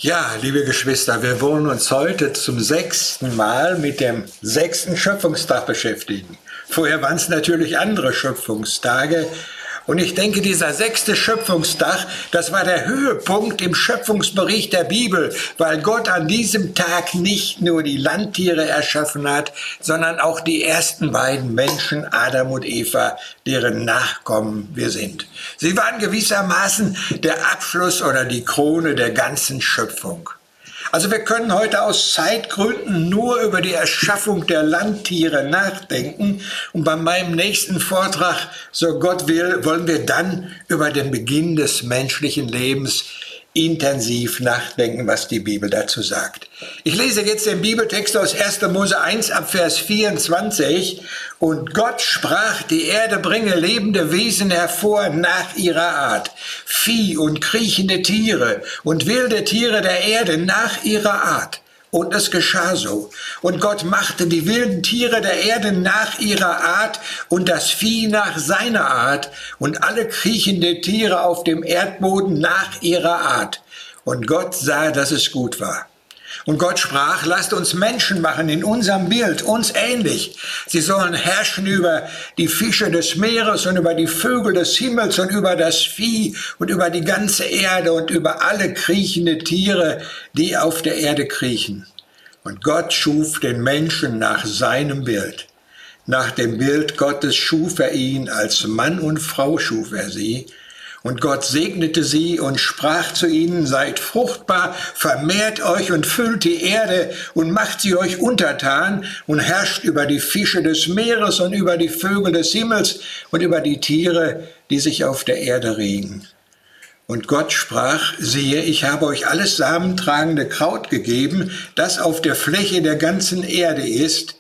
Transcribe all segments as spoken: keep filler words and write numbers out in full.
Ja, liebe Geschwister, wir wollen uns heute zum sechsten Mal mit dem sechsten Schöpfungstag beschäftigen. Vorher waren es natürlich andere Schöpfungstage. Und ich denke, dieser sechste Schöpfungstag, das war der Höhepunkt im Schöpfungsbericht der Bibel, weil Gott an diesem Tag nicht nur die Landtiere erschaffen hat, sondern auch die ersten beiden Menschen, Adam und Eva, deren Nachkommen wir sind. Sie waren gewissermaßen der Abschluss oder die Krone der ganzen Schöpfung. Also wir können heute aus Zeitgründen nur über die Erschaffung der Landtiere nachdenken. Und bei meinem nächsten Vortrag, so Gott will, wollen wir dann über den Beginn des menschlichen Lebens intensiv nachdenken, was die Bibel dazu sagt. Ich lese jetzt den Bibeltext aus erster Mose eins ab Vers vierundzwanzig. Und Gott sprach, die Erde bringe lebende Wesen hervor nach ihrer Art, Vieh und kriechende Tiere und wilde Tiere der Erde nach ihrer Art. Und es geschah so. Und Gott machte die wilden Tiere der Erde nach ihrer Art und das Vieh nach seiner Art und alle kriechende Tiere auf dem Erdboden nach ihrer Art. Und Gott sah, dass es gut war. Und Gott sprach, lasst uns Menschen machen in unserem Bild, uns ähnlich. Sie sollen herrschen über die Fische des Meeres und über die Vögel des Himmels und über das Vieh und über die ganze Erde und über alle kriechende Tiere, die auf der Erde kriechen. Und Gott schuf den Menschen nach seinem Bild. Nach dem Bild Gottes schuf er ihn, als Mann und Frau schuf er sie. Und Gott segnete sie und sprach zu ihnen, seid fruchtbar, vermehrt euch und füllt die Erde und macht sie euch untertan und herrscht über die Fische des Meeres und über die Vögel des Himmels und über die Tiere, die sich auf der Erde regen. Und Gott sprach, siehe, ich habe euch alles samentragende Kraut gegeben, das auf der Fläche der ganzen Erde ist,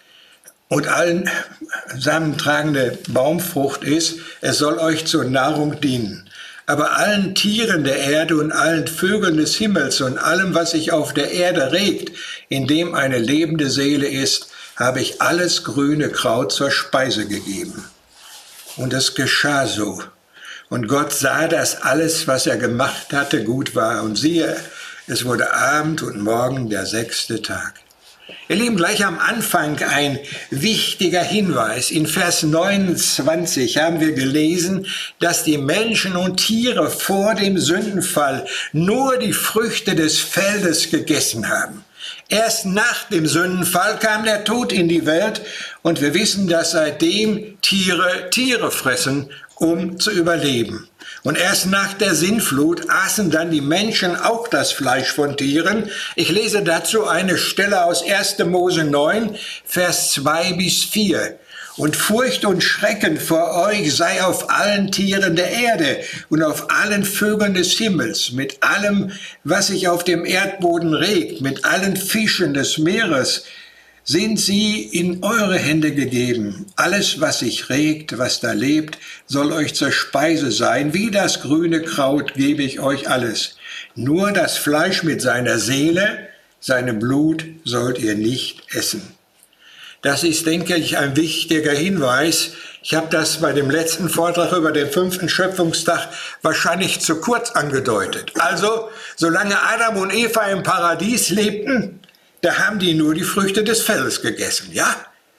und allen samentragende Baumfrucht ist, es soll euch zur Nahrung dienen. Aber allen Tieren der Erde und allen Vögeln des Himmels und allem, was sich auf der Erde regt, in dem eine lebende Seele ist, habe ich alles grüne Kraut zur Speise gegeben. Und es geschah so. Und Gott sah, dass alles, was er gemacht hatte, gut war. Und siehe, es wurde Abend und Morgen der sechste Tag. Ihr Lieben, gleich am Anfang ein wichtiger Hinweis. In Vers neunundzwanzig haben wir gelesen, dass die Menschen und Tiere vor dem Sündenfall nur die Früchte des Feldes gegessen haben. Erst nach dem Sündenfall kam der Tod in die Welt und wir wissen, dass seitdem Tiere Tiere fressen, um zu überleben. Und erst nach der Sintflut aßen dann die Menschen auch das Fleisch von Tieren. Ich lese dazu eine Stelle aus erster Mose neun, Vers zwei bis vier. Und Furcht und Schrecken vor euch sei auf allen Tieren der Erde und auf allen Vögeln des Himmels, mit allem, was sich auf dem Erdboden regt, mit allen Fischen des Meeres, sind sie in eure Hände gegeben. Alles, was sich regt, was da lebt, soll euch zur Speise sein. Wie das grüne Kraut gebe ich euch alles. Nur das Fleisch mit seiner Seele, seinem Blut sollt ihr nicht essen. Das ist, denke ich, ein wichtiger Hinweis. Ich habe das bei dem letzten Vortrag über den fünften Schöpfungstag wahrscheinlich zu kurz angedeutet. Also, solange Adam und Eva im Paradies lebten, da haben die nur die Früchte des Feldes gegessen, ja?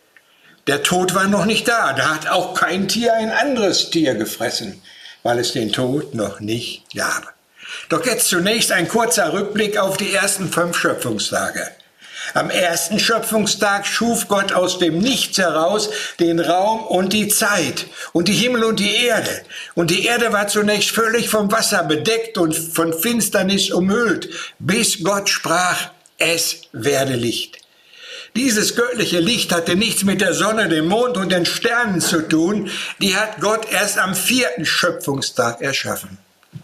Der Tod war noch nicht da, da hat auch kein Tier ein anderes Tier gefressen, weil es den Tod noch nicht gab. Doch jetzt zunächst ein kurzer Rückblick auf die ersten fünf Schöpfungstage. Am ersten Schöpfungstag schuf Gott aus dem Nichts heraus den Raum und die Zeit und die Himmel und die Erde. Und die Erde war zunächst völlig vom Wasser bedeckt und von Finsternis umhüllt, bis Gott sprach, es werde Licht. Dieses göttliche Licht hatte nichts mit der Sonne, dem Mond und den Sternen zu tun. Die hat Gott erst am vierten Schöpfungstag erschaffen.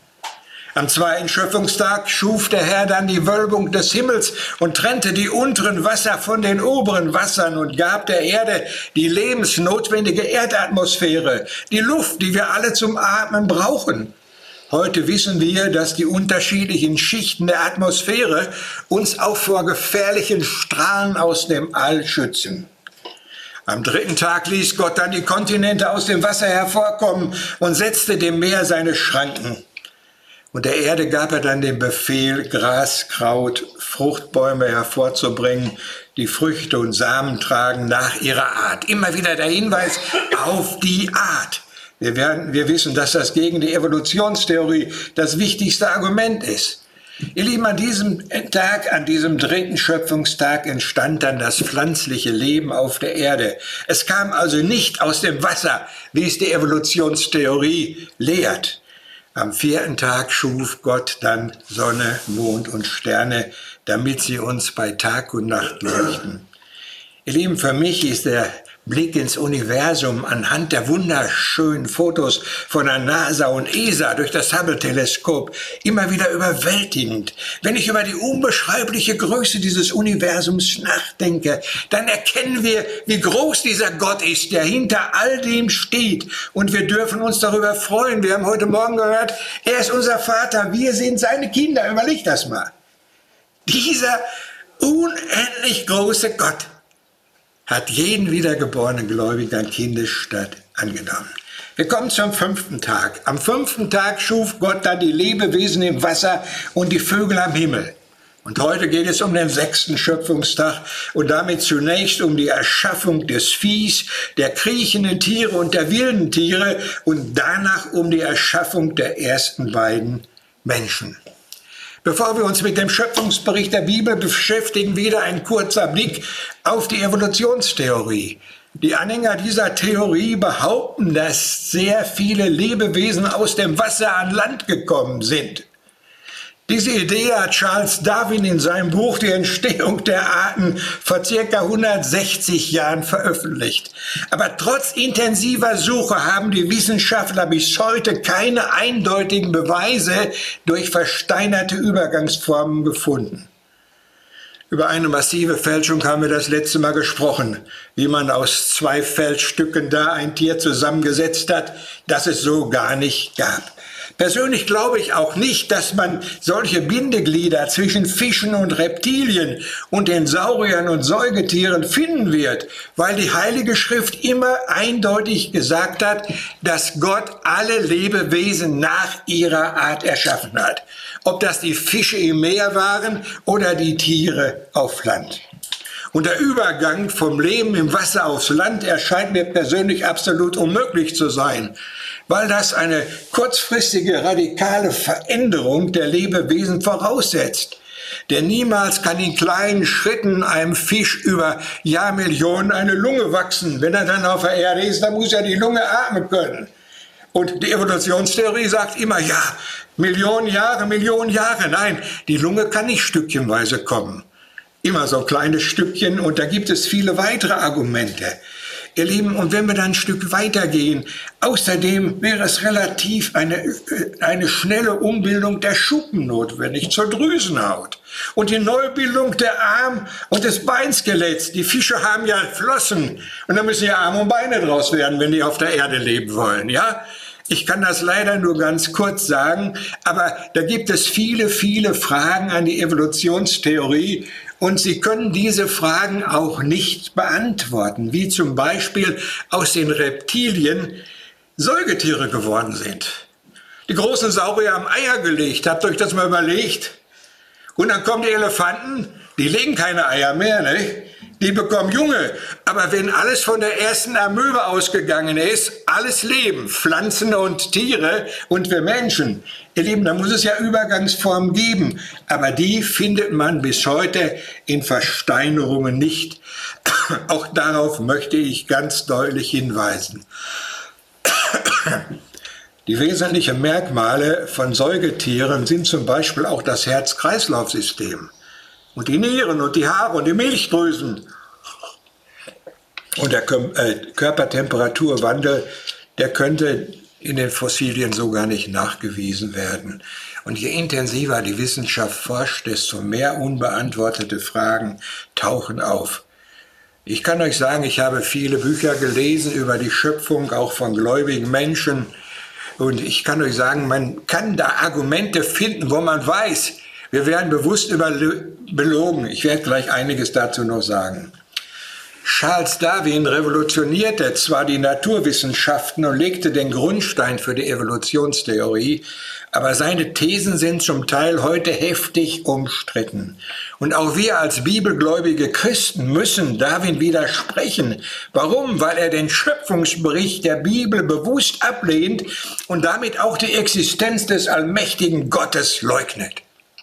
Am zweiten Schöpfungstag schuf der Herr dann die Wölbung des Himmels und trennte die unteren Wasser von den oberen Wassern und gab der Erde die lebensnotwendige Erdatmosphäre, die Luft, die wir alle zum Atmen brauchen. Heute wissen wir, dass die unterschiedlichen Schichten der Atmosphäre uns auch vor gefährlichen Strahlen aus dem All schützen. Am dritten Tag ließ Gott dann die Kontinente aus dem Wasser hervorkommen und setzte dem Meer seine Schranken. Und der Erde gab er dann den Befehl, Gras, Kraut, Fruchtbäume hervorzubringen, die Früchte und Samen tragen nach ihrer Art. Immer wieder der Hinweis auf die Art. Wir, werden, wir wissen, dass das gegen die Evolutionstheorie das wichtigste Argument ist. Ihr Lieben, an diesem Tag, an diesem dritten Schöpfungstag entstand dann das pflanzliche Leben auf der Erde. Es kam also nicht aus dem Wasser, wie es die Evolutionstheorie lehrt. Am vierten Tag schuf Gott dann Sonne, Mond und Sterne, damit sie uns bei Tag und Nacht leuchten. Ihr Lieben, für mich ist der Blick ins Universum anhand der wunderschönen Fotos von der NASA und E S A durch das Hubble-Teleskop immer wieder überwältigend. Wenn ich über die unbeschreibliche Größe dieses Universums nachdenke, dann erkennen wir, wie groß dieser Gott ist, der hinter all dem steht. Und wir dürfen uns darüber freuen. Wir haben heute Morgen gehört, er ist unser Vater, wir sind seine Kinder. Überleg das mal. Dieser unendlich große Gott hat jeden wiedergeborenen Gläubigen an Kindesstatt angenommen. Wir kommen zum fünften Tag. Am fünften Tag schuf Gott dann die Lebewesen im Wasser und die Vögel am Himmel. Und heute geht es um den sechsten Schöpfungstag und damit zunächst um die Erschaffung des Viehs, der kriechenden Tiere und der wilden Tiere und danach um die Erschaffung der ersten beiden Menschen. Bevor wir uns mit dem Schöpfungsbericht der Bibel beschäftigen, wieder ein kurzer Blick auf die Evolutionstheorie. Die Anhänger dieser Theorie behaupten, dass sehr viele Lebewesen aus dem Wasser an Land gekommen sind. Diese Idee hat Charles Darwin in seinem Buch Die Entstehung der Arten vor ca. hundertsechzig Jahren veröffentlicht. Aber trotz intensiver Suche haben die Wissenschaftler bis heute keine eindeutigen Beweise durch versteinerte Übergangsformen gefunden. Über eine massive Fälschung haben wir das letzte Mal gesprochen, wie man aus zwei Felsstücken da ein Tier zusammengesetzt hat, das es so gar nicht gab. Persönlich glaube ich auch nicht, dass man solche Bindeglieder zwischen Fischen und Reptilien und den Sauriern und Säugetieren finden wird, weil die Heilige Schrift immer eindeutig gesagt hat, dass Gott alle Lebewesen nach ihrer Art erschaffen hat. Ob das die Fische im Meer waren oder die Tiere auf Land. Und der Übergang vom Leben im Wasser aufs Land erscheint mir persönlich absolut unmöglich zu sein, weil das eine kurzfristige, radikale Veränderung der Lebewesen voraussetzt. Denn niemals kann in kleinen Schritten einem Fisch über Jahrmillionen eine Lunge wachsen. Wenn er dann auf der Erde ist, dann muss er die Lunge atmen können. Und die Evolutionstheorie sagt immer, ja, Millionen Jahre, Millionen Jahre. Nein, die Lunge kann nicht stückchenweise kommen. Immer so kleine Stückchen, und da gibt es viele weitere Argumente. Ihr Lieben, und wenn wir dann ein Stück weitergehen, außerdem wäre es relativ eine, eine schnelle Umbildung der Schuppen notwendig zur Drüsenhaut. Und die Neubildung der Arm- und des Beinskeletts. Die Fische haben ja Flossen, und da müssen ja Arme und Beine draus werden, wenn die auf der Erde leben wollen, ja? Ich kann das leider nur ganz kurz sagen, aber da gibt es viele, viele Fragen an die Evolutionstheorie, und Sie können diese Fragen auch nicht beantworten, wie zum Beispiel aus den Reptilien Säugetiere geworden sind. Die großen Saurier haben Eier gelegt, habt ihr euch das mal überlegt? Und dann kommen die Elefanten, die legen keine Eier mehr, ne? Die bekommen Junge. Aber wenn alles von der ersten Amöbe ausgegangen ist, alles Leben, Pflanzen und Tiere und wir Menschen, ihr Lieben, da muss es ja Übergangsformen geben. Aber die findet man bis heute in Versteinerungen nicht. Auch darauf möchte ich ganz deutlich hinweisen. Die wesentlichen Merkmale von Säugetieren sind zum Beispiel auch das Herz-Kreislauf-System. Und die Nieren und die Haare und die Milchdrüsen. Und der Körpertemperaturwandel, der könnte in den Fossilien so gar nicht nachgewiesen werden. Und je intensiver die Wissenschaft forscht, desto mehr unbeantwortete Fragen tauchen auf. Ich kann euch sagen, ich habe viele Bücher gelesen über die Schöpfung, auch von gläubigen Menschen. Und ich kann euch sagen, man kann da Argumente finden, wo man weiß, wir werden bewusst belogen. Ich werde gleich einiges dazu noch sagen. Charles Darwin revolutionierte zwar die Naturwissenschaften und legte den Grundstein für die Evolutionstheorie, aber seine Thesen sind zum Teil heute heftig umstritten. Und auch wir als bibelgläubige Christen müssen Darwin widersprechen. Warum? Weil er den Schöpfungsbericht der Bibel bewusst ablehnt und damit auch die Existenz des allmächtigen Gottes leugnet.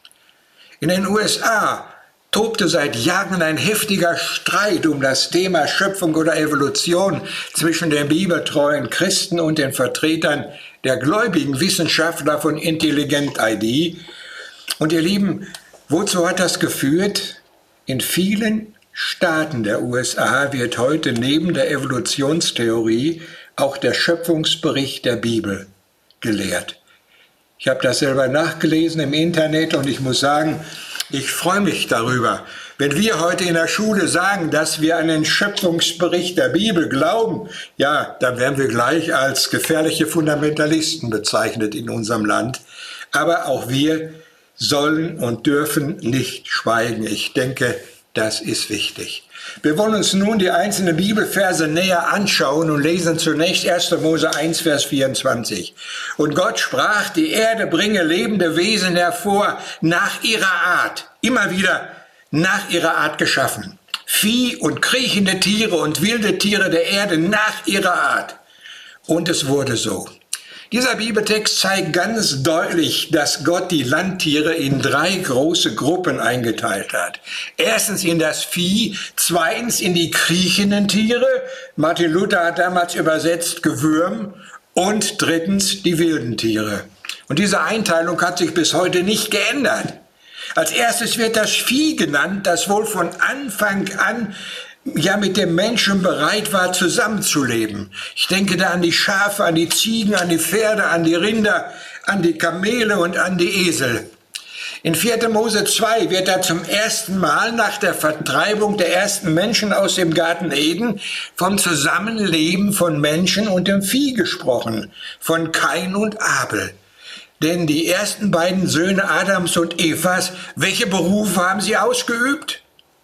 In den U S A tobte seit Jahren ein heftiger Streit um das Thema Schöpfung oder Evolution zwischen den bibeltreuen Christen und den Vertretern der gläubigen Wissenschaftler von Intelligent I D. Und ihr Lieben, wozu hat das geführt? In vielen Staaten der U S A wird heute neben der Evolutionstheorie auch der Schöpfungsbericht der Bibel gelehrt. Ich habe das selber nachgelesen im Internet und ich muss sagen, ich freue mich darüber, wenn wir heute in der Schule sagen, dass wir an den Schöpfungsbericht der Bibel glauben. Ja, dann werden wir gleich als gefährliche Fundamentalisten bezeichnet in unserem Land. Aber auch wir sollen und dürfen nicht schweigen. Ich denke, das ist wichtig. Wir wollen uns nun die einzelnen Bibelverse näher anschauen und lesen zunächst erster Mose eins, Vers vierundzwanzig. Und Gott sprach, die Erde bringe lebende Wesen hervor nach ihrer Art. Immer wieder nach ihrer Art geschaffen. Vieh und kriechende Tiere und wilde Tiere der Erde nach ihrer Art. Und es wurde so. Dieser Bibeltext zeigt ganz deutlich, dass Gott die Landtiere in drei große Gruppen eingeteilt hat. Erstens in das Vieh, zweitens in die kriechenden Tiere, Martin Luther hat damals übersetzt Gewürm, und drittens die wilden Tiere. Und diese Einteilung hat sich bis heute nicht geändert. Als erstes wird das Vieh genannt, das wohl von Anfang an ja mit dem Menschen bereit war, zusammenzuleben. Ich denke da an die Schafe, an die Ziegen, an die Pferde, an die Rinder, an die Kamele und an die Esel. In vierter Mose zwei wird da zum ersten Mal nach der Vertreibung der ersten Menschen aus dem Garten Eden vom Zusammenleben von Menschen und dem Vieh gesprochen, von Kain und Abel. Denn die ersten beiden Söhne Adams und Evas, welche Berufe haben sie ausgeübt?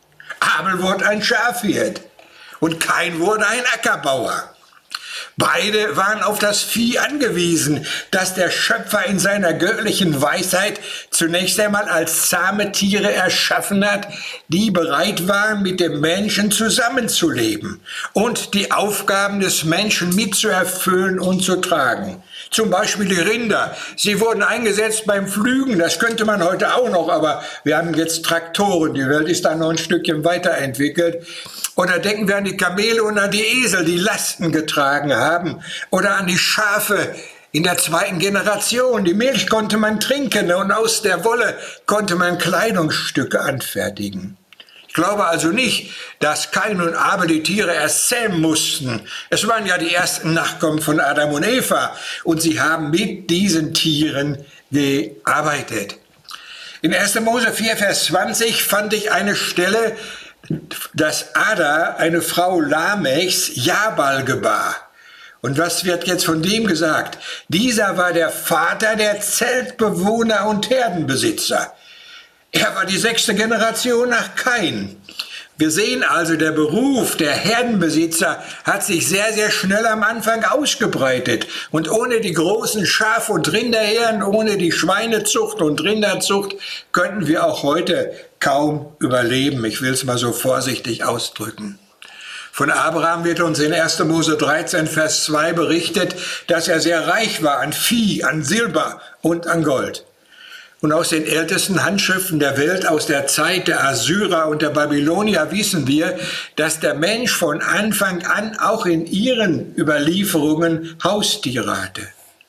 Abel wurde ein Schafhirt und Kain wurde ein Ackerbauer. Beide waren auf das Vieh angewiesen, das der Schöpfer in seiner göttlichen Weisheit zunächst einmal als zahme Tiere erschaffen hat, die bereit waren, mit dem Menschen zusammenzuleben und die Aufgaben des Menschen mitzuerfüllen und zu tragen. Zum Beispiel die Rinder. Sie wurden eingesetzt beim Pflügen. Das könnte man heute auch noch, aber wir haben jetzt Traktoren. Die Welt ist da noch ein Stückchen weiterentwickelt. Oder denken wir an die Kamele und an die Esel, die Lasten getragen haben. Oder an die Schafe in der zweiten Generation. Die Milch konnte man trinken und aus der Wolle konnte man Kleidungsstücke anfertigen. Ich glaube also nicht, dass Kain und Abel die Tiere erst zähmen mussten. Es waren ja die ersten Nachkommen von Adam und Eva und sie haben mit diesen Tieren gearbeitet. In erster Mose vier, Vers zwanzig fand ich eine Stelle, dass Ada, eine Frau Lamechs, Jabal gebar. Und was wird jetzt von dem gesagt? Dieser war der Vater der Zeltbewohner und Herdenbesitzer. Er war die sechste Generation nach Kain. Wir sehen also, der Beruf der Herdenbesitzer hat sich sehr, sehr schnell am Anfang ausgebreitet. Und ohne die großen Schaf- und Rinderherden, ohne die Schweinezucht und Rinderzucht, könnten wir auch heute kaum überleben. Ich will es mal so vorsichtig ausdrücken. Von Abraham wird uns in erster Mose dreizehn, Vers zwei berichtet, dass er sehr reich war an Vieh, an Silber und an Gold. Und aus den ältesten Handschriften der Welt, aus der Zeit der Assyrer und der Babylonier, wissen wir, dass der Mensch von Anfang an auch in ihren Überlieferungen Haustiere hatte.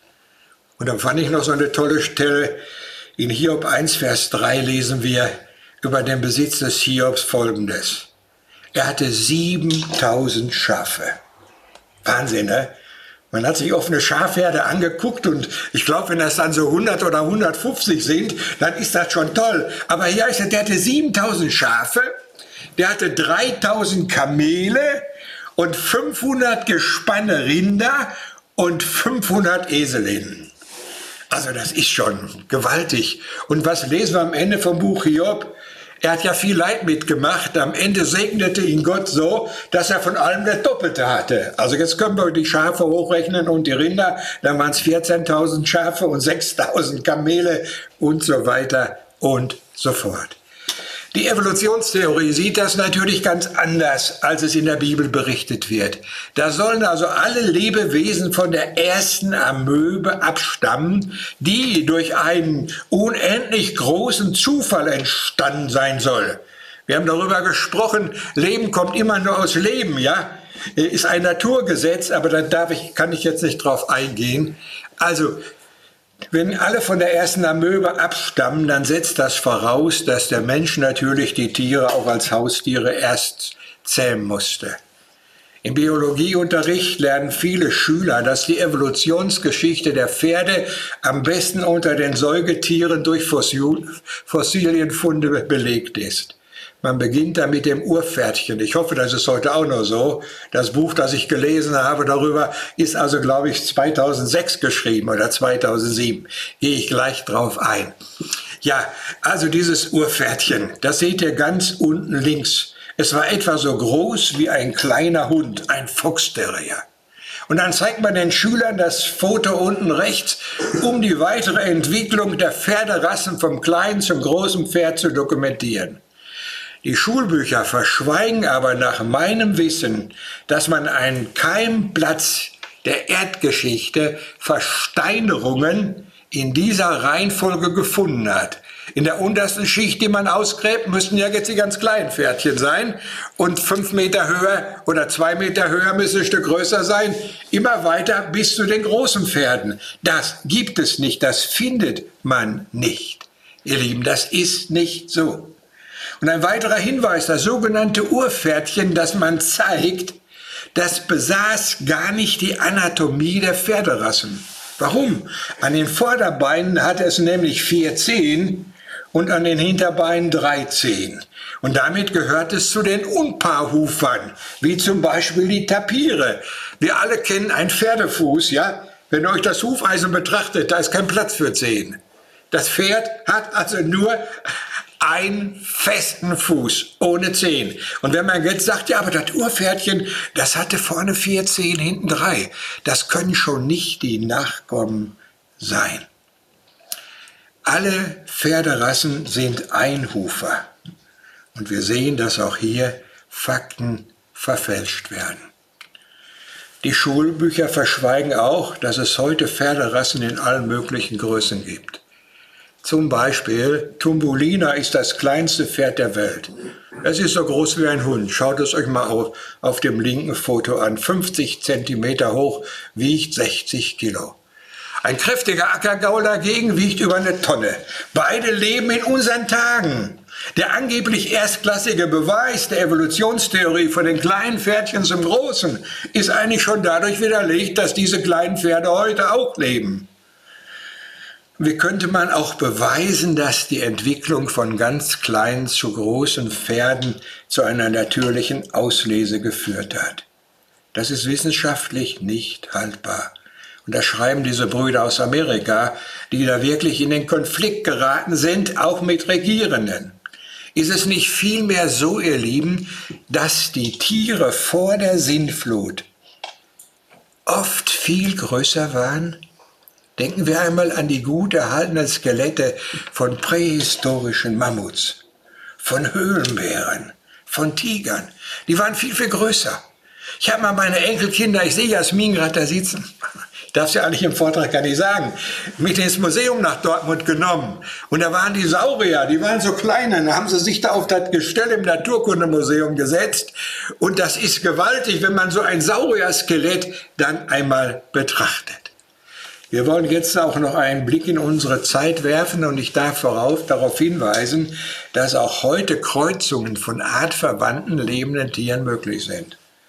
Und dann fand ich noch so eine tolle Stelle. In Hiob eins, Vers drei lesen wir über den Besitz des Hiobs Folgendes. Er hatte siebentausend Schafe. Wahnsinn, ne? Man hat sich offene Schafherde angeguckt und ich glaube, wenn das dann so hundert oder hundertfünfzig sind, dann ist das schon toll. Aber hier ist er, der hatte siebentausend Schafe, der hatte dreitausend Kamele und fünfhundert Gespanne Rinder und fünfhundert Eselinnen. Also das ist schon gewaltig. Und was lesen wir am Ende vom Buch Hiob? Er hat ja viel Leid mitgemacht. Am Ende segnete ihn Gott so, dass er von allem das Doppelte hatte. Also jetzt können wir die Schafe hochrechnen und die Rinder. Dann waren es vierzehntausend Schafe und sechstausend Kamele und so weiter und so fort. Die Evolutionstheorie sieht das natürlich ganz anders, als es in der Bibel berichtet wird. Da sollen also alle Lebewesen von der ersten Amöbe abstammen, die durch einen unendlich großen Zufall entstanden sein soll. Wir haben darüber gesprochen, Leben kommt immer nur aus Leben, ja? Ist ein Naturgesetz, aber da darf ich, kann ich jetzt nicht drauf eingehen. Also, wenn alle von der ersten Amöbe abstammen, dann setzt das voraus, dass der Mensch natürlich die Tiere auch als Haustiere erst zähmen musste. Im Biologieunterricht lernen viele Schüler, dass die Evolutionsgeschichte der Pferde am besten unter den Säugetieren durch Fossil, Fossilienfunde belegt ist. Man beginnt da mit dem Urpferdchen. Ich hoffe, das ist heute auch noch so. Das Buch, das ich gelesen habe darüber, ist also, glaube ich, zweitausendsechs geschrieben oder zweitausendsieben. Gehe ich gleich drauf ein. Ja, also dieses Urpferdchen, das seht ihr ganz unten links. Es war etwa so groß wie ein kleiner Hund, ein Fox-Terrier. Und dann zeigt man den Schülern das Foto unten rechts, um die weitere Entwicklung der Pferderassen vom kleinen zum großen Pferd zu dokumentieren. Die Schulbücher verschweigen aber nach meinem Wissen, dass man einen Keimplatz der Erdgeschichte Versteinerungen in dieser Reihenfolge gefunden hat. In der untersten Schicht, die man ausgräbt, müssten ja jetzt die ganz kleinen Pferdchen sein. Und fünf Meter höher oder zwei Meter höher müssen ein Stück größer sein. Immer weiter bis zu den großen Pferden. Das gibt es nicht, das findet man nicht. Ihr Lieben, das ist nicht so. Und ein weiterer Hinweis, das sogenannte Urpferdchen, das man zeigt, das besaß gar nicht die Anatomie der Pferderassen. Warum? An den Vorderbeinen hatte es nämlich vier Zehen und an den Hinterbeinen drei Zehen. Und damit gehört es zu den Unpaarhufern, wie zum Beispiel die Tapire. Wir alle kennen einen Pferdefuß, ja? Wenn ihr euch das Hufeisen betrachtet, da ist kein Platz für Zehen. Das Pferd hat also nur einen festen Fuß, ohne Zehen. Und wenn man jetzt sagt, ja, aber das Urpferdchen, das hatte vorne vier Zehen, hinten drei. Das können schon nicht die Nachkommen sein. Alle Pferderassen sind Einhufer. Und wir sehen, dass auch hier Fakten verfälscht werden. Die Schulbücher verschweigen auch, dass es heute Pferderassen in allen möglichen Größen gibt. Zum Beispiel, Tumbulina ist das kleinste Pferd der Welt. Es ist so groß wie ein Hund. Schaut es euch mal auf, auf dem linken Foto an. fünfzig Zentimeter hoch, wiegt sechzig Kilo. Ein kräftiger Ackergaul dagegen wiegt über eine Tonne. Beide leben in unseren Tagen. Der angeblich erstklassige Beweis der Evolutionstheorie von den kleinen Pferdchen zum großen ist eigentlich schon dadurch widerlegt, dass diese kleinen Pferde heute auch leben. Wie könnte man auch beweisen, dass die Entwicklung von ganz kleinen zu großen Pferden zu einer natürlichen Auslese geführt hat? Das ist wissenschaftlich nicht haltbar. Und das schreiben diese Brüder aus Amerika, die da wirklich in den Konflikt geraten sind, auch mit Regierenden. Ist es nicht vielmehr so, ihr Lieben, dass die Tiere vor der Sintflut oft viel größer waren? Denken wir einmal an die gut erhaltenen Skelette von prähistorischen Mammuts, von Höhlenbären, von Tigern. Die waren viel, viel größer. Ich habe mal meine Enkelkinder, ich sehe Jasmin gerade da sitzen, ich darf es ja eigentlich im Vortrag gar nicht sagen, mit ins Museum nach Dortmund genommen. Und da waren die Saurier, die waren so klein, dann haben sie sich da auf das Gestell im Naturkundemuseum gesetzt. Und das ist gewaltig, wenn man so ein Saurier-Skelett dann einmal betrachtet. Wir wollen jetzt auch noch einen Blick in unsere Zeit werfen und ich darf vorauf, darauf hinweisen, dass auch heute Kreuzungen von artverwandten lebenden Tieren möglich sind.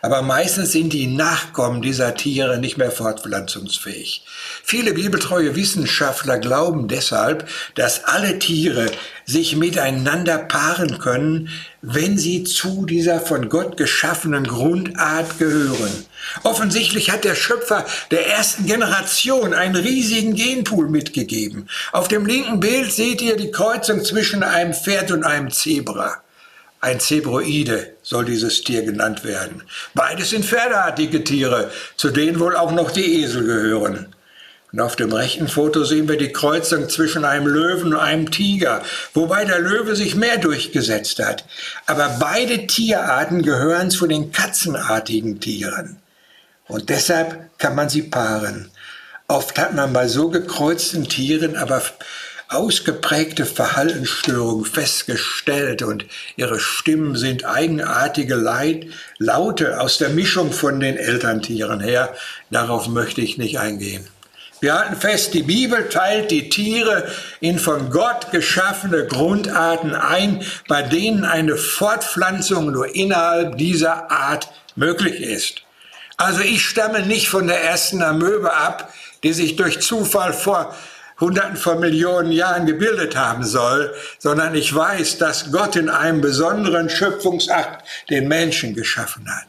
aber meistens sind die Nachkommen dieser Tiere nicht mehr fortpflanzungsfähig. Viele bibeltreue Wissenschaftler glauben deshalb, dass alle Tiere sich miteinander paaren können, wenn sie zu dieser von Gott geschaffenen Grundart gehören. Offensichtlich hat der Schöpfer der ersten Generation einen riesigen Genpool mitgegeben. Auf dem linken Bild seht ihr die Kreuzung zwischen einem Pferd und einem Zebra. Ein Zebroide soll dieses Tier genannt werden. Beides sind pferdeartige Tiere, zu denen wohl auch noch die Esel gehören. Und auf dem rechten Foto sehen wir die Kreuzung zwischen einem Löwen und einem Tiger, wobei der Löwe sich mehr durchgesetzt hat. Aber beide Tierarten gehören zu den katzenartigen Tieren. Und deshalb kann man sie paaren. Oft hat man bei so gekreuzten Tieren aber ausgeprägte Verhaltensstörungen festgestellt und ihre Stimmen sind eigenartige Leit Laute aus der Mischung von den Elterntieren her. Darauf möchte ich nicht eingehen. Wir halten fest, die Bibel teilt die Tiere in von Gott geschaffene Grundarten ein, bei denen eine Fortpflanzung nur innerhalb dieser Art möglich ist. Also ich stamme nicht von der ersten Amöbe ab, die sich durch Zufall vor Hunderten von Millionen Jahren gebildet haben soll, sondern ich weiß, dass Gott in einem besonderen Schöpfungsakt den Menschen geschaffen hat.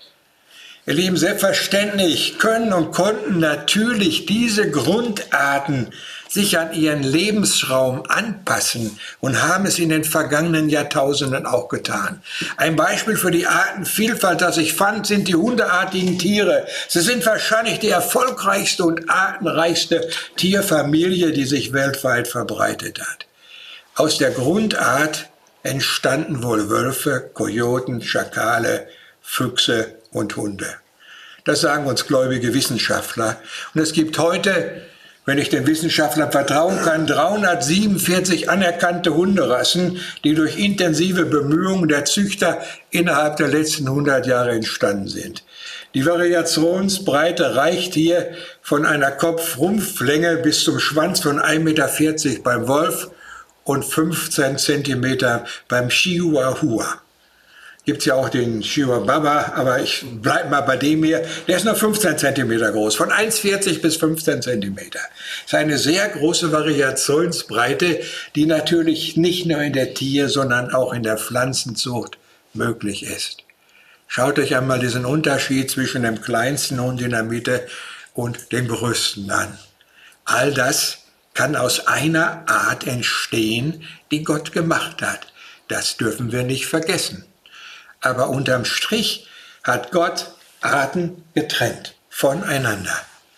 Ihr Lieben, selbstverständlich können und konnten natürlich diese Grundarten sich an ihren Lebensraum anpassen und haben es in den vergangenen Jahrtausenden auch getan. Ein Beispiel für die Artenvielfalt, das ich fand, sind die hundeartigen Tiere. Sie sind wahrscheinlich die erfolgreichste und artenreichste Tierfamilie, die sich weltweit verbreitet hat. Aus der Grundart entstanden wohl Wölfe, Kojoten, Schakale, Füchse und Hunde. Das sagen uns gläubige Wissenschaftler. Und es gibt heute, wenn ich den Wissenschaftlern vertrauen kann, dreihundertsiebenundvierzig anerkannte Hunderassen, die durch intensive Bemühungen der Züchter innerhalb der letzten hundert Jahre entstanden sind. Die Variationsbreite reicht hier von einer Kopf-Rumpflänge bis zum Schwanz von ein Meter vierzig beim Wolf und fünfzehn Zentimeter beim Chihuahua. Gibt es ja auch den Chihuahua, aber ich bleibe mal bei dem hier. Der ist nur fünfzehn Zentimeter groß, von eins Komma vierzig bis fünfzehn Zentimeter. Das ist eine sehr große Variationsbreite, die natürlich nicht nur in der Tier-, sondern auch in der Pflanzenzucht möglich ist. Schaut euch einmal diesen Unterschied zwischen dem kleinsten Hund in der Mitte und dem größten an. All das kann aus einer Art entstehen, die Gott gemacht hat. Das dürfen wir nicht vergessen. Aber unterm Strich hat Gott Arten getrennt voneinander.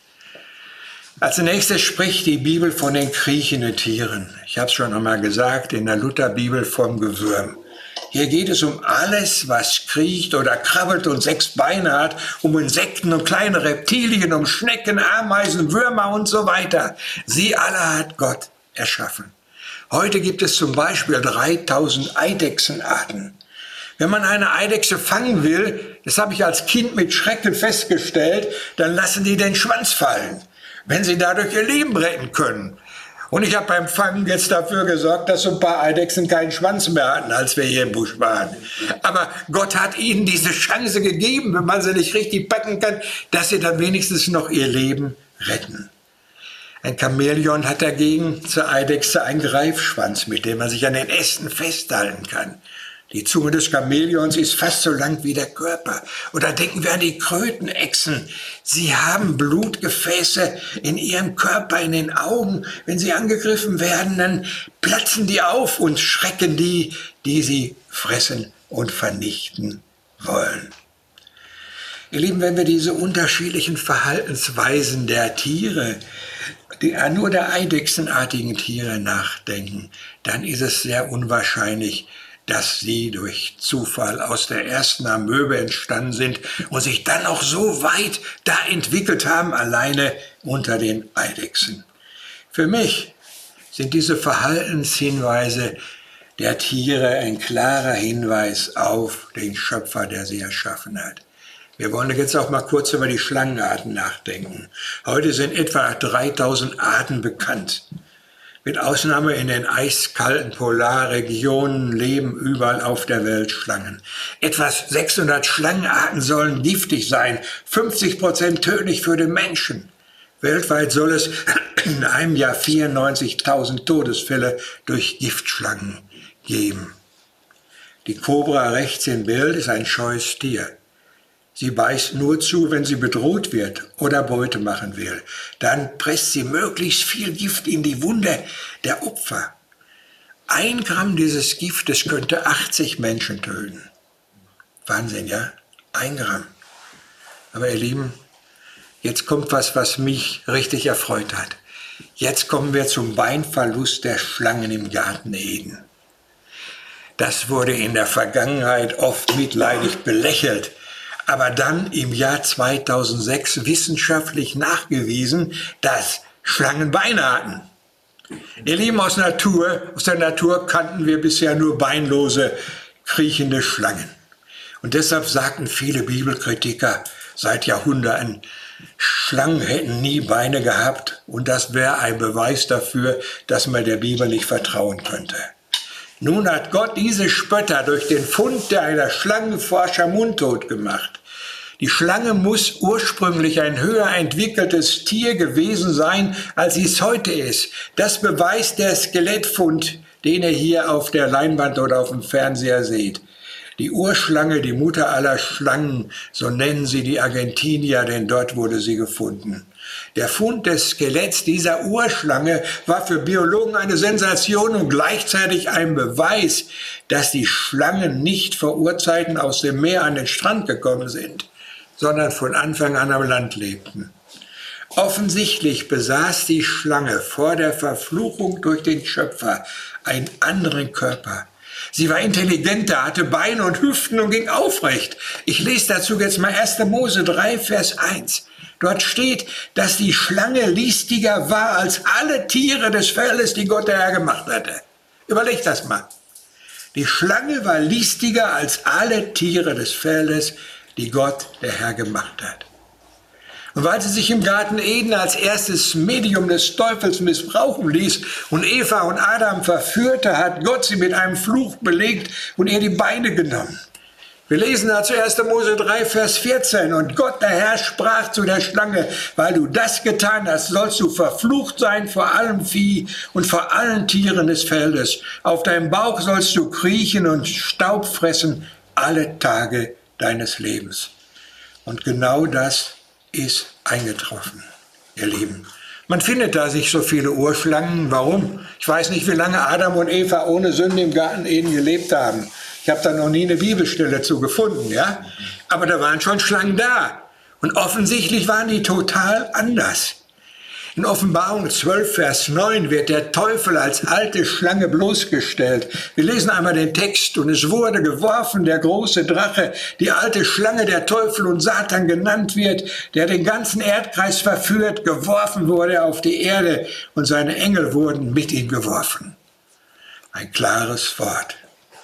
Als nächstes spricht die Bibel von den kriechenden Tieren. Ich habe es schon einmal gesagt, in der Lutherbibel vom Gewürm. Hier geht es um alles, was kriecht oder krabbelt und sechs Beine hat, um Insekten und kleine Reptilien, um Schnecken, Ameisen, Würmer und so weiter. Sie alle hat Gott erschaffen. Heute gibt es zum Beispiel dreitausend Eidechsenarten. Wenn man eine Eidechse fangen will, das habe ich als Kind mit Schrecken festgestellt, dann lassen die den Schwanz fallen, wenn sie dadurch ihr Leben retten können. Und ich habe beim Fangen jetzt dafür gesorgt, dass so ein paar Eidechsen keinen Schwanz mehr hatten, als wir hier im Busch waren. Aber Gott hat ihnen diese Chance gegeben, wenn man sie nicht richtig packen kann, dass sie dann wenigstens noch ihr Leben retten. Ein Chamäleon hat dagegen zur Eidechse einen Greifschwanz, mit dem man sich an den Ästen festhalten kann. Die Zunge des Chamäleons ist fast so lang wie der Körper. Oder denken wir an die Krötenechsen. Sie haben Blutgefäße in ihrem Körper, in den Augen. Wenn sie angegriffen werden, dann platzen die auf und schrecken die, die sie fressen und vernichten wollen. Ihr Lieben, wenn wir diese unterschiedlichen Verhaltensweisen der Tiere, die, nur der eidechsenartigen Tiere nachdenken, dann ist es sehr unwahrscheinlich, dass sie durch Zufall aus der ersten Amöbe entstanden sind und sich dann auch so weit da entwickelt haben, alleine unter den Eidechsen. Für mich sind diese Verhaltenshinweise der Tiere ein klarer Hinweis auf den Schöpfer, der sie erschaffen hat. Wir wollen jetzt auch mal kurz über die Schlangenarten nachdenken. Heute sind etwa dreitausend Arten bekannt. Mit Ausnahme in den eiskalten Polarregionen leben überall auf der Welt Schlangen. Etwa sechshundert Schlangenarten sollen giftig sein, fünfzig Prozent tödlich für den Menschen. Weltweit soll es in einem Jahr vierundneunzigtausend Todesfälle durch Giftschlangen geben. Die Kobra rechts im Bild ist ein scheues Tier. Sie beißt nur zu, wenn sie bedroht wird oder Beute machen will. Dann presst sie möglichst viel Gift in die Wunde der Opfer. Ein Gramm dieses Giftes könnte achtzig Menschen töten. Wahnsinn, ja? Ein Gramm. Aber ihr Lieben, jetzt kommt was, was mich richtig erfreut hat. Jetzt kommen wir zum Beinverlust der Schlangen im Garten Eden. Das wurde in der Vergangenheit oft mitleidig belächelt. Aber dann im Jahr zweitausendsechs wissenschaftlich nachgewiesen, dass Schlangen Beine hatten. Ihr Lieben, aus Natur, aus der Natur kannten wir bisher nur beinlose, kriechende Schlangen. Und deshalb sagten viele Bibelkritiker seit Jahrhunderten, Schlangen hätten nie Beine gehabt und das wäre ein Beweis dafür, dass man der Bibel nicht vertrauen könnte. Nun hat Gott diese Spötter durch den Fund der Schlangenforscher mundtot gemacht. Die Schlange muss ursprünglich ein höher entwickeltes Tier gewesen sein, als sie es heute ist. Das beweist der Skelettfund, den ihr hier auf der Leinwand oder auf dem Fernseher seht. Die Urschlange, die Mutter aller Schlangen, so nennen sie die Argentinier, denn dort wurde sie gefunden. Der Fund des Skeletts dieser Urschlange war für Biologen eine Sensation und gleichzeitig ein Beweis, dass die Schlangen nicht vor Urzeiten aus dem Meer an den Strand gekommen sind, sondern von Anfang an am Land lebten. Offensichtlich besaß die Schlange vor der Verfluchung durch den Schöpfer einen anderen Körper. Sie war intelligenter, hatte Beine und Hüften und ging aufrecht. Ich lese dazu jetzt mal erster Mose drei, Vers eins. Dort steht, dass die Schlange listiger war als alle Tiere des Feldes, die Gott der Herr gemacht hatte. Überleg das mal. Die Schlange war listiger als alle Tiere des Feldes, die Gott der Herr gemacht hat. Und weil sie sich im Garten Eden als erstes Medium des Teufels missbrauchen ließ und Eva und Adam verführte, hat Gott sie mit einem Fluch belegt und ihr die Beine genommen. Wir lesen dazu erster Mose drei, Vers vierzehn. Und Gott, der Herr, sprach zu der Schlange, weil du das getan hast, sollst du verflucht sein vor allem Vieh und vor allen Tieren des Feldes. Auf deinem Bauch sollst du kriechen und Staub fressen alle Tage deines Lebens. Und genau das ist eingetroffen, ihr Lieben. Man findet da sich so viele Urschlangen. Warum? Ich weiß nicht, wie lange Adam und Eva ohne Sünde im Garten Eden gelebt haben. Ich habe da noch nie eine Bibelstelle zu gefunden, ja? Aber da waren schon Schlangen da. Und offensichtlich waren die total anders. In Offenbarung zwölf, Vers neun wird der Teufel als alte Schlange bloßgestellt. Wir lesen einmal den Text. Und es wurde geworfen, der große Drache, die alte Schlange, der Teufel und Satan genannt wird, der den ganzen Erdkreis verführt, geworfen wurde auf die Erde und seine Engel wurden mit ihm geworfen. Ein klares Wort.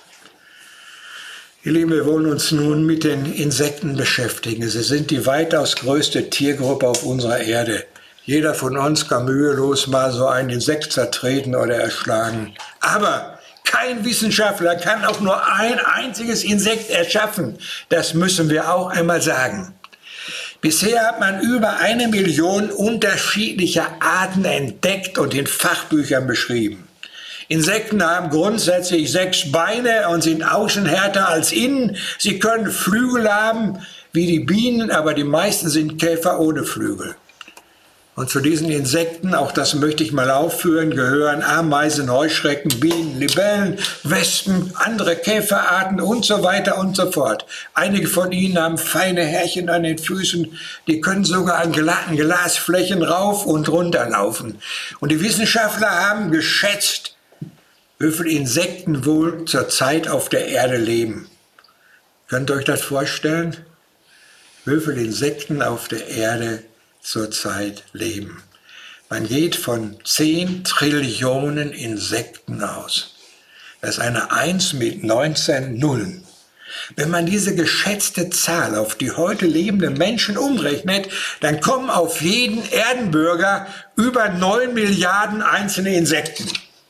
Ihr Lieben, wir wollen uns nun mit den Insekten beschäftigen. Sie sind die weitaus größte Tiergruppe auf unserer Erde. Jeder von uns kann mühelos mal so ein Insekt zertreten oder erschlagen. Aber kein Wissenschaftler kann auch nur ein einziges Insekt erschaffen. Das müssen wir auch einmal sagen. Bisher hat man über eine Million unterschiedlicher Arten entdeckt und in Fachbüchern beschrieben. Insekten haben grundsätzlich sechs Beine und sind außen härter als innen. Sie können Flügel haben, wie die Bienen, aber die meisten sind Käfer ohne Flügel. Und zu diesen Insekten, auch das möchte ich mal aufführen, gehören Ameisen, Heuschrecken, Bienen, Libellen, Wespen, andere Käferarten und so weiter und so fort. Einige von ihnen haben feine Härchen an den Füßen, die können sogar an glatten Glasflächen rauf und runter laufen. Und die Wissenschaftler haben geschätzt, wie viele Insekten wohl zurzeit auf der Erde leben. Könnt ihr euch das vorstellen? Wie viele Insekten auf der Erde zurzeit leben. Man geht von zehn Trillionen Insekten aus. Das ist eine eins mit neunzehn Nullen. Wenn man diese geschätzte Zahl auf die heute lebenden Menschen umrechnet, dann kommen auf jeden Erdenbürger über neun Milliarden einzelne Insekten.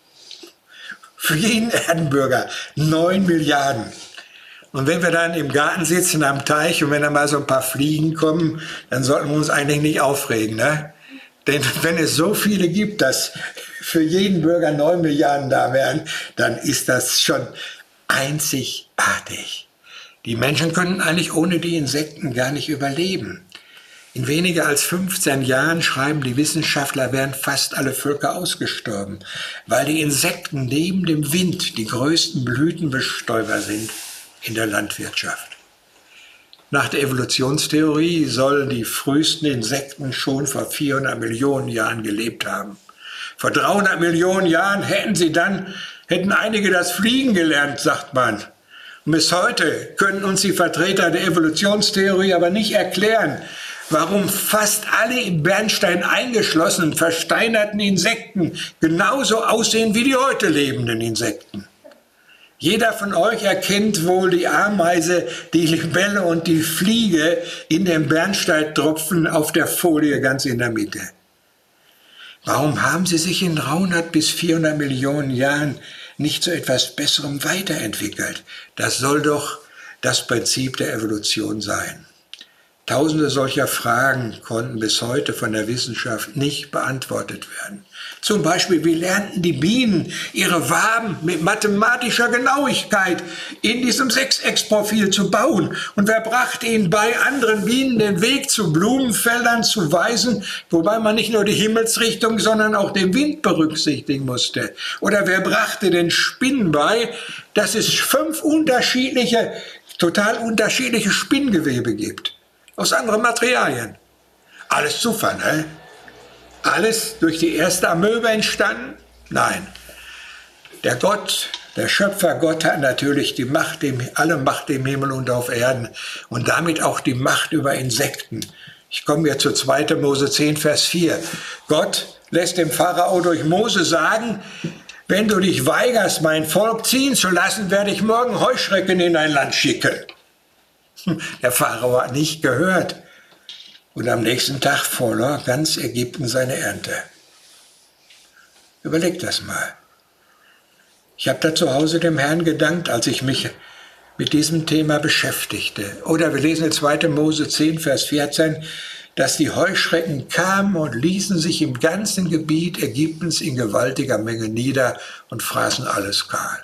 Für jeden Erdenbürger neun Milliarden. Und wenn wir dann im Garten sitzen am Teich und wenn da mal so ein paar Fliegen kommen, dann sollten wir uns eigentlich nicht aufregen, ne? Denn wenn es so viele gibt, dass für jeden Bürger neun Milliarden da wären, dann ist das schon einzigartig. Die Menschen können eigentlich ohne die Insekten gar nicht überleben. In weniger als fünfzehn Jahren, schreiben die Wissenschaftler, wären fast alle Völker ausgestorben, weil die Insekten neben dem Wind die größten Blütenbestäuber sind in der Landwirtschaft. Nach der Evolutionstheorie sollen die frühesten Insekten schon vor vierhundert Millionen Jahren gelebt haben. Vor dreihundert Millionen Jahren hätten sie dann, hätten einige das Fliegen gelernt, sagt man. Und bis heute können uns die Vertreter der Evolutionstheorie aber nicht erklären, warum fast alle im Bernstein eingeschlossenen versteinerten Insekten genauso aussehen wie die heute lebenden Insekten. Jeder von euch erkennt wohl die Ameise, die Libelle und die Fliege in den Bernsteintropfen auf der Folie ganz in der Mitte. Warum haben sie sich in dreihundert bis vierhundert Millionen Jahren nicht zu etwas Besserem weiterentwickelt? Das soll doch das Prinzip der Evolution sein. Tausende solcher Fragen konnten bis heute von der Wissenschaft nicht beantwortet werden. Zum Beispiel, wie lernten die Bienen ihre Waben mit mathematischer Genauigkeit in diesem Sechsecksprofil zu bauen? Und wer brachte ihnen bei, anderen Bienen den Weg zu Blumenfeldern zu weisen, wobei man nicht nur die Himmelsrichtung, sondern auch den Wind berücksichtigen musste? Oder wer brachte den Spinnen bei, dass es fünf unterschiedliche, total unterschiedliche Spinngewebe gibt? Aus anderen Materialien. Alles Zufall, ne? Alles durch die erste Amöbe entstanden? Nein. Der Gott, der Schöpfer Gott hat natürlich die Macht, alle Macht im Himmel und auf Erden und damit auch die Macht über Insekten. Ich komme jetzt zu zweiter Mose zehn, Vers vier. Gott lässt dem Pharao durch Mose sagen, wenn du dich weigerst, mein Volk ziehen zu lassen, werde ich morgen Heuschrecken in dein Land schicken. Der Pharao hat nicht gehört. Und am nächsten Tag verlor ganz Ägypten seine Ernte. Überleg das mal. Ich habe da zu Hause dem Herrn gedankt, als ich mich mit diesem Thema beschäftigte. Oder wir lesen in zweiter Mose zehn, Vers vierzehn, dass die Heuschrecken kamen und ließen sich im ganzen Gebiet Ägyptens in gewaltiger Menge nieder und fraßen alles kahl.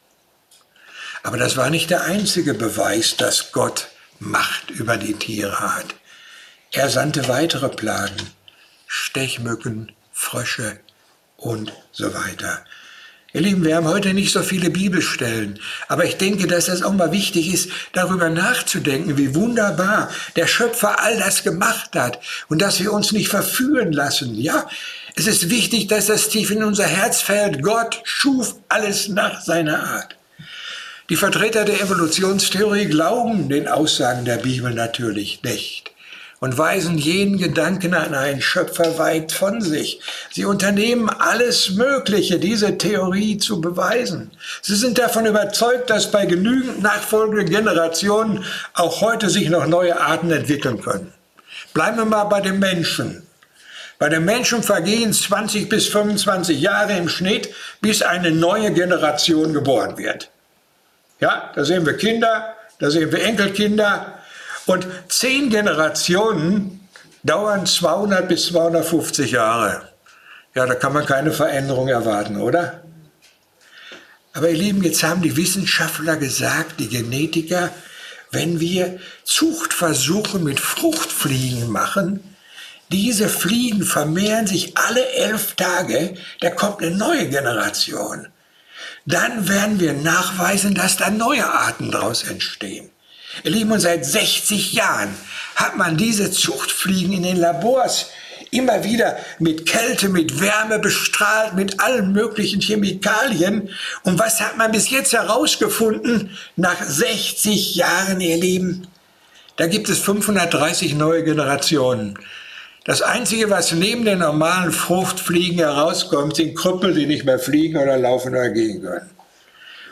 Aber das war nicht der einzige Beweis, dass Gott Macht über die Tiere hat. Er sandte weitere Plagen, Stechmücken, Frösche und so weiter. Ihr Lieben, wir haben heute nicht so viele Bibelstellen, aber ich denke, dass es auch mal wichtig ist, darüber nachzudenken, wie wunderbar der Schöpfer all das gemacht hat und dass wir uns nicht verführen lassen. Ja, es ist wichtig, dass das tief in unser Herz fällt. Gott schuf alles nach seiner Art. Die Vertreter der Evolutionstheorie glauben den Aussagen der Bibel natürlich nicht und weisen jeden Gedanken an einen Schöpfer weit von sich. Sie unternehmen alles Mögliche, diese Theorie zu beweisen. Sie sind davon überzeugt, dass bei genügend nachfolgenden Generationen auch heute sich noch neue Arten entwickeln können. Bleiben wir mal bei den Menschen. Bei den Menschen vergehen zwanzig bis fünfundzwanzig Jahre im Schnitt, bis eine neue Generation geboren wird. Ja, da sehen wir Kinder, da sehen wir Enkelkinder. Und zehn Generationen dauern zweihundert bis zweihundertfünfzig Jahre. Ja, da kann man keine Veränderung erwarten, oder? Aber ihr Lieben, jetzt haben die Wissenschaftler gesagt, die Genetiker, wenn wir Zuchtversuche mit Fruchtfliegen machen, diese Fliegen vermehren sich alle elf Tage, da kommt eine neue Generation. Dann werden wir nachweisen, dass da neue Arten daraus entstehen. Ihr Lieben, und seit sechzig Jahren hat man diese Zuchtfliegen in den Labors immer wieder mit Kälte, mit Wärme bestrahlt, mit allen möglichen Chemikalien. Und was hat man bis jetzt herausgefunden? Nach sechzig Jahren, ihr Lieben, da gibt es fünfhundertdreißig neue Generationen. Das Einzige, was neben den normalen Fruchtfliegen herauskommt, sind Krüppel, die nicht mehr fliegen oder laufen oder gehen können.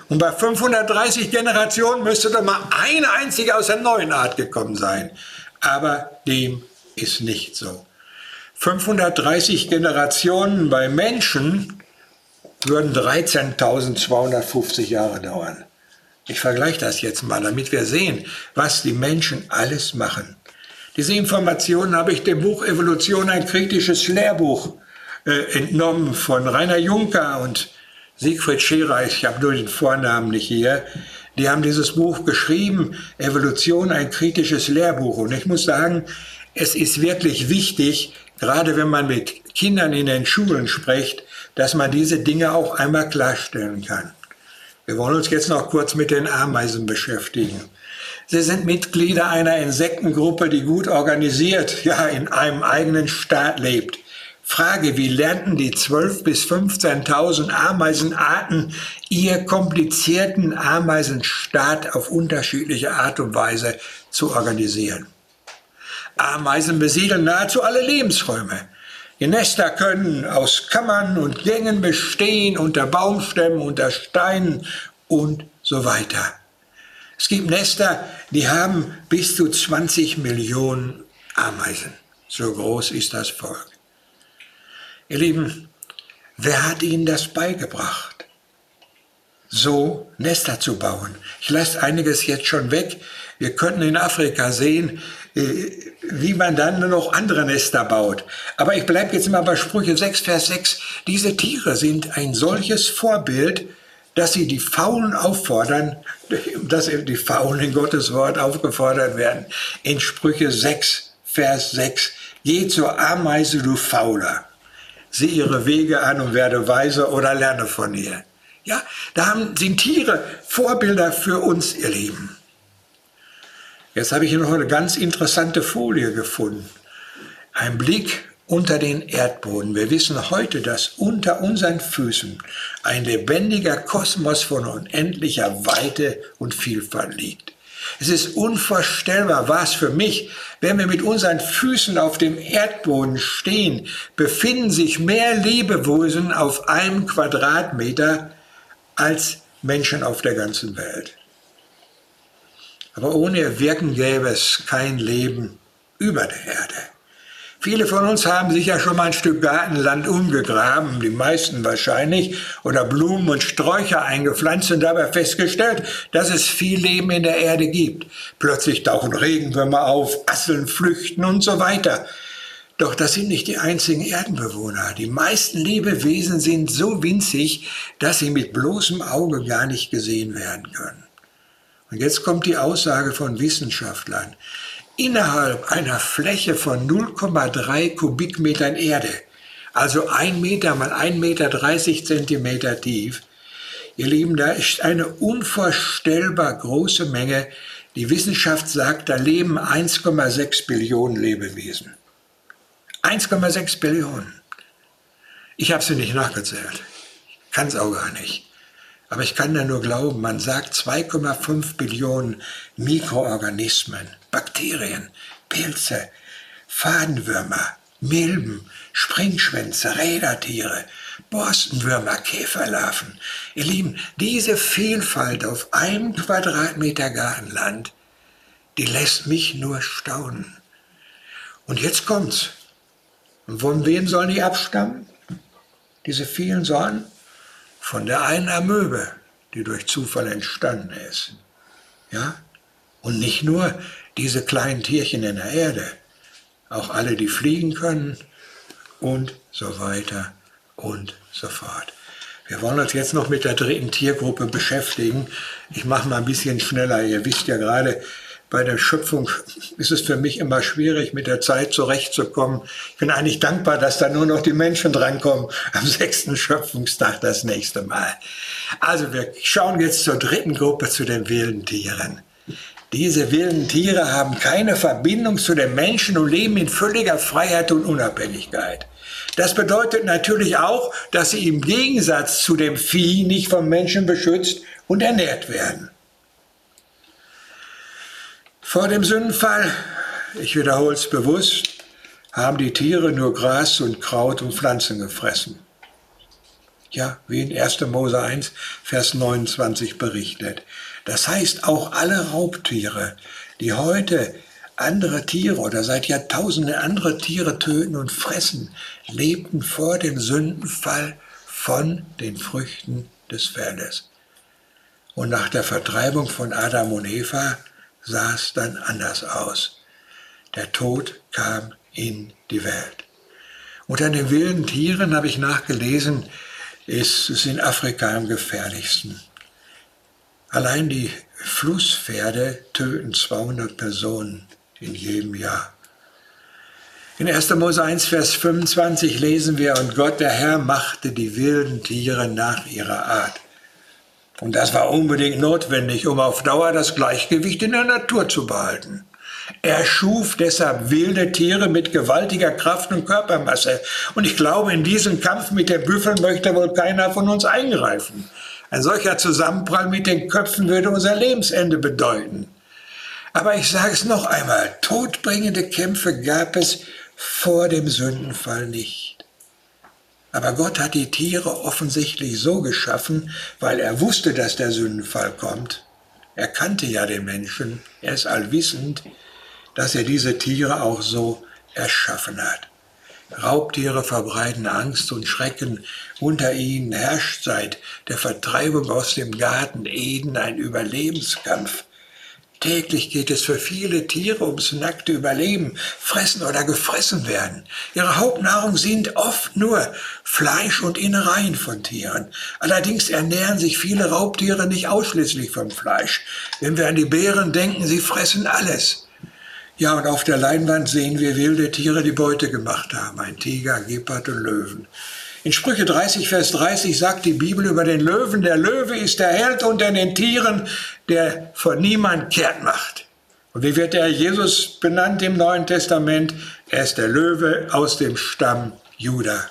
Und bei fünfhundertdreißig Generationen müsste doch mal ein einziger aus der neuen Art gekommen sein. Aber dem ist nicht so. fünfhundertdreißig Generationen bei Menschen würden dreizehntausendzweihundertfünfzig Jahre dauern. Ich vergleiche das jetzt mal, damit wir sehen, was die Menschen alles machen. Diese Informationen habe ich dem Buch Evolution, ein kritisches Lehrbuch, äh, entnommen von Rainer Juncker und Siegfried Scherer. Ich habe nur den Vornamen nicht hier. Die haben dieses Buch geschrieben, Evolution, ein kritisches Lehrbuch. Und ich muss sagen, es ist wirklich wichtig, gerade wenn man mit Kindern in den Schulen spricht, dass man diese Dinge auch einmal klarstellen kann. Wir wollen uns jetzt noch kurz mit den Ameisen beschäftigen. Sie sind Mitglieder einer Insektengruppe, die gut organisiert, ja, in einem eigenen Staat lebt. Frage, wie lernten die zwölftausend bis fünfzehntausend Ameisenarten ihr komplizierten Ameisenstaat auf unterschiedliche Art und Weise zu organisieren? Ameisen besiedeln nahezu alle Lebensräume. Die Nester können aus Kammern und Gängen bestehen, unter Baumstämmen, unter Steinen und so weiter. Es gibt Nester, die haben bis zu zwanzig Millionen Ameisen. So groß ist das Volk. Ihr Lieben, wer hat ihnen das beigebracht, so Nester zu bauen? Ich lasse einiges jetzt schon weg. Wir könnten in Afrika sehen, wie man dann nur noch andere Nester baut. Aber ich bleibe jetzt mal bei Sprüche sechs, Vers sechs. Diese Tiere sind ein solches Vorbild, dass sie die Faulen auffordern, dass die Faulen in Gottes Wort aufgefordert werden. In Sprüche sechs, Vers sechs. Geh zur Ameise, du Fauler. Sieh ihre Wege an und werde weise oder lerne von ihr. Ja, da haben, sind Tiere Vorbilder für uns, ihr Lieben. Jetzt habe ich hier noch eine ganz interessante Folie gefunden. Ein Blick unter den Erdboden. Wir wissen heute, dass unter unseren Füßen ein lebendiger Kosmos von unendlicher Weite und Vielfalt liegt. Es ist unvorstellbar, was für mich, wenn wir mit unseren Füßen auf dem Erdboden stehen, befinden sich mehr Lebewesen auf einem Quadratmeter als Menschen auf der ganzen Welt. Aber ohne ihr Wirken gäbe es kein Leben über der Erde. Viele von uns haben sich ja schon mal ein Stück Gartenland umgegraben, die meisten wahrscheinlich, oder Blumen und Sträucher eingepflanzt und dabei festgestellt, dass es viel Leben in der Erde gibt. Plötzlich tauchen Regenwürmer auf, Asseln flüchten und so weiter. Doch das sind nicht die einzigen Erdenbewohner. Die meisten Lebewesen sind so winzig, dass sie mit bloßem Auge gar nicht gesehen werden können. Und jetzt kommt die Aussage von Wissenschaftlern. Innerhalb einer Fläche von null Komma drei Kubikmetern Erde, also ein Meter mal ein Meter dreißig Zentimeter tief, ihr Lieben, da ist eine unvorstellbar große Menge. Die Wissenschaft sagt, da leben eins Komma sechs Billionen Lebewesen. eins Komma sechs Billionen. Ich habe sie nicht nachgezählt. Kann es auch gar nicht. Aber ich kann da nur glauben, man sagt zwei Komma fünf Billionen Mikroorganismen, Bakterien, Pilze, Fadenwürmer, Milben, Springschwänze, Rädertiere, Borstenwürmer, Käferlarven. Ihr Lieben, diese Vielfalt auf einem Quadratmeter Gartenland, die lässt mich nur staunen. Und jetzt kommt's. Und von wem sollen die abstammen? Diese vielen Sorten? Von der einen Amöbe, die durch Zufall entstanden ist. Ja? Und nicht nur diese kleinen Tierchen in der Erde, auch alle, die fliegen können und so weiter und so fort. Wir wollen uns jetzt noch mit der dritten Tiergruppe beschäftigen. Ich mache mal ein bisschen schneller. Ihr wisst ja gerade, bei der Schöpfung ist es für mich immer schwierig, mit der Zeit zurechtzukommen. Ich bin eigentlich dankbar, dass da nur noch die Menschen drankommen am sechsten Schöpfungstag das nächste Mal. Also wir schauen jetzt zur dritten Gruppe, zu den wilden Tieren. Diese wilden Tiere haben keine Verbindung zu den Menschen und leben in völliger Freiheit und Unabhängigkeit. Das bedeutet natürlich auch, dass sie im Gegensatz zu dem Vieh nicht vom Menschen beschützt und ernährt werden. Vor dem Sündenfall, ich wiederhole es bewusst, haben die Tiere nur Gras und Kraut und Pflanzen gefressen. Ja, wie in erster Mose eins, Vers neunundzwanzig berichtet. Das heißt, auch alle Raubtiere, die heute andere Tiere oder seit Jahrtausenden andere Tiere töten und fressen, lebten vor dem Sündenfall von den Früchten des Feldes. Und nach der Vertreibung von Adam und Eva sah es dann anders aus. Der Tod kam in die Welt. Unter den wilden Tieren, habe ich nachgelesen, ist es in Afrika am gefährlichsten. Allein die Flusspferde töten zweihundert Personen in jedem Jahr. In erster Mose eins, Vers fünfundzwanzig lesen wir, und Gott, der Herr, machte die wilden Tiere nach ihrer Art. Und das war unbedingt notwendig, um auf Dauer das Gleichgewicht in der Natur zu behalten. Er schuf deshalb wilde Tiere mit gewaltiger Kraft und Körpermasse. Und ich glaube, in diesen Kampf mit den Büffeln möchte wohl keiner von uns eingreifen. Ein solcher Zusammenprall mit den Köpfen würde unser Lebensende bedeuten. Aber ich sage es noch einmal, todbringende Kämpfe gab es vor dem Sündenfall nicht. Aber Gott hat die Tiere offensichtlich so geschaffen, weil er wusste, dass der Sündenfall kommt. Er kannte ja den Menschen, er ist allwissend, dass er diese Tiere auch so erschaffen hat. Raubtiere verbreiten Angst und Schrecken. Unter ihnen herrscht seit der Vertreibung aus dem Garten Eden ein Überlebenskampf. Täglich geht es für viele Tiere ums nackte Überleben, fressen oder gefressen werden. Ihre Hauptnahrung sind oft nur Fleisch und Innereien von Tieren. Allerdings ernähren sich viele Raubtiere nicht ausschließlich vom Fleisch. Wenn wir an die Bären denken, sie fressen alles. Ja, und auf der Leinwand sehen wir wilde Tiere, die Beute gemacht haben. Ein Tiger, Gepard und Löwen. In Sprüche dreißig, Vers dreißig sagt die Bibel über den Löwen, der Löwe ist der Held unter den Tieren, der vor niemand kehrt macht. Und wie wird der Jesus benannt im Neuen Testament? Er ist der Löwe aus dem Stamm Juda.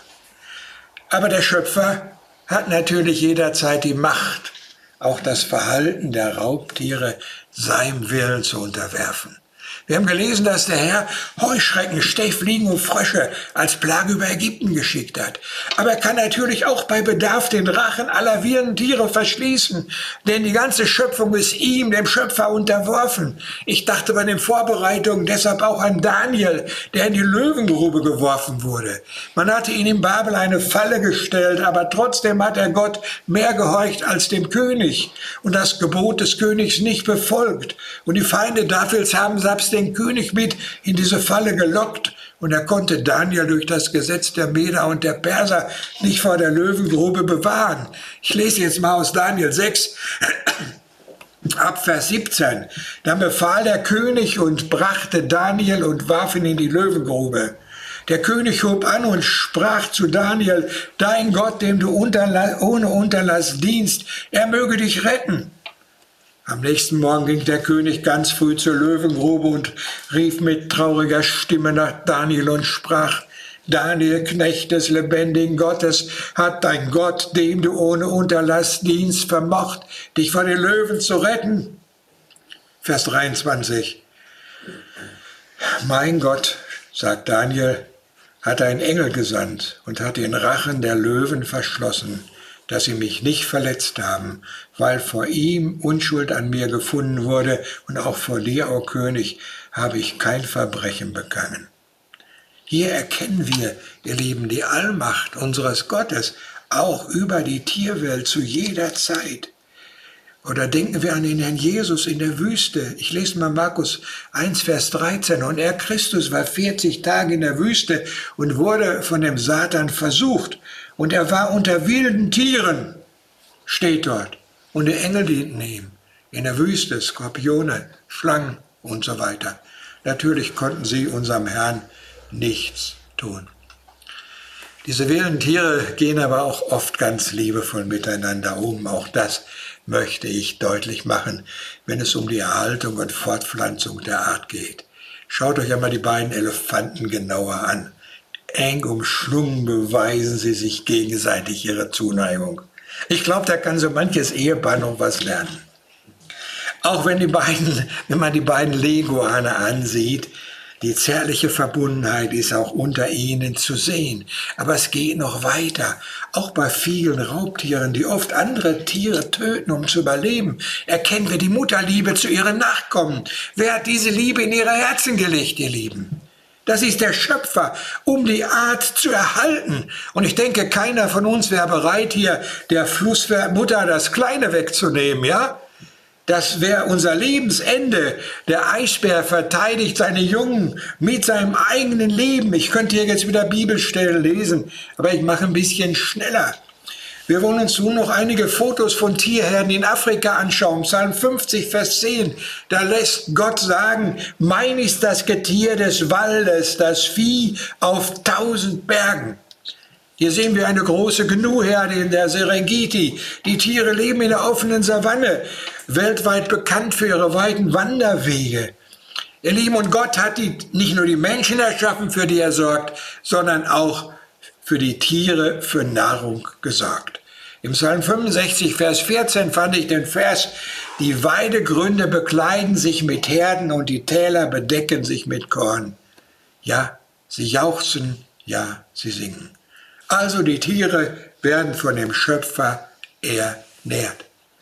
Aber der Schöpfer hat natürlich jederzeit die Macht, auch das Verhalten der Raubtiere seinem Willen zu unterwerfen. Wir haben gelesen, dass der Herr Heuschrecken, Stechfliegen und Frösche als Plage über Ägypten geschickt hat. Aber er kann natürlich auch bei Bedarf den Rachen aller wilden Tiere verschließen, denn die ganze Schöpfung ist ihm, dem Schöpfer, unterworfen. Ich dachte bei den Vorbereitungen deshalb auch an Daniel, der in die Löwengrube geworfen wurde. Man hatte ihn in Babel eine Falle gestellt, aber trotzdem hat er Gott mehr gehorcht als dem König und das Gebot des Königs nicht befolgt. Und die Feinde Davids haben selbst den König mit in diese Falle gelockt und er konnte Daniel durch das Gesetz der Meder und der Perser nicht vor der Löwengrube bewahren. Ich lese jetzt mal aus Daniel sechs, ab Vers siebzehn. Dann befahl der König und brachte Daniel und warf ihn in die Löwengrube. Der König hob an und sprach zu Daniel, dein Gott, dem du unterla- ohne Unterlass dienst, er möge dich retten. Am nächsten Morgen ging der König ganz früh zur Löwengrube und rief mit trauriger Stimme nach Daniel und sprach, Daniel, Knecht des lebendigen Gottes, hat dein Gott, dem du ohne Unterlass dienst, vermocht, dich vor den Löwen zu retten? Vers dreiundzwanzig. Mein Gott, sagt Daniel, hat einen Engel gesandt und hat den Rachen der Löwen verschlossen, dass sie mich nicht verletzt haben, weil vor ihm Unschuld an mir gefunden wurde und auch vor dir, o König, habe ich kein Verbrechen begangen. Hier erkennen wir, ihr Lieben, die Allmacht unseres Gottes, auch über die Tierwelt zu jeder Zeit. Oder denken wir an den Herrn Jesus in der Wüste. Ich lese mal Markus eins, Vers dreizehn. Und er, Christus, war vierzig Tage in der Wüste und wurde von dem Satan versucht. Und er war unter wilden Tieren, steht dort. Und die Engel dienten ihm. In der Wüste, Skorpione, Schlangen und so weiter. Natürlich konnten sie unserem Herrn nichts tun. Diese wilden Tiere gehen aber auch oft ganz liebevoll miteinander um. Auch das möchte ich deutlich machen, wenn es um die Erhaltung und Fortpflanzung der Art geht. Schaut euch einmal die beiden Elefanten genauer an. Eng umschlungen beweisen sie sich gegenseitig ihre Zuneigung. Ich glaube, da kann so manches Ehepaar noch was lernen. Auch wenn die beiden, wenn man die beiden Leguane ansieht, Die zärtliche Verbundenheit ist auch unter ihnen zu sehen. Aber es geht noch weiter. Auch bei vielen Raubtieren, die oft andere Tiere töten, um zu überleben, erkennen wir die Mutterliebe zu ihren Nachkommen. Wer hat diese Liebe in ihre Herzen gelegt, ihr Lieben? Das ist der Schöpfer, um die Art zu erhalten. Und ich denke, keiner von uns wäre bereit, hier der Flussmutter das Kleine wegzunehmen, ja? Das wäre unser Lebensende. Der Eisbär verteidigt seine Jungen mit seinem eigenen Leben. Ich könnte hier jetzt wieder Bibelstellen lesen, aber ich mache ein bisschen schneller. Wir wollen uns nun noch einige Fotos von Tierherden in Afrika anschauen. Psalm fünfzig, Vers zehn. Da lässt Gott sagen, mein ist das Getier des Waldes, das Vieh auf tausend Bergen. Hier sehen wir eine große Gnu-Herde in der Serengeti. Die Tiere leben in der offenen Savanne, weltweit bekannt für ihre weiten Wanderwege. Ihr Lieben, und Gott hat die, nicht nur die Menschen erschaffen, für die er sorgt, sondern auch für die Tiere, für Nahrung gesorgt. Im Psalm fünfundsechzig, Vers vierzehn fand ich den Vers, die Weidegründe bekleiden sich mit Herden und die Täler bedecken sich mit Korn. Ja, sie jauchzen, ja, sie singen. Also die Tiere werden von dem Schöpfer ernährt.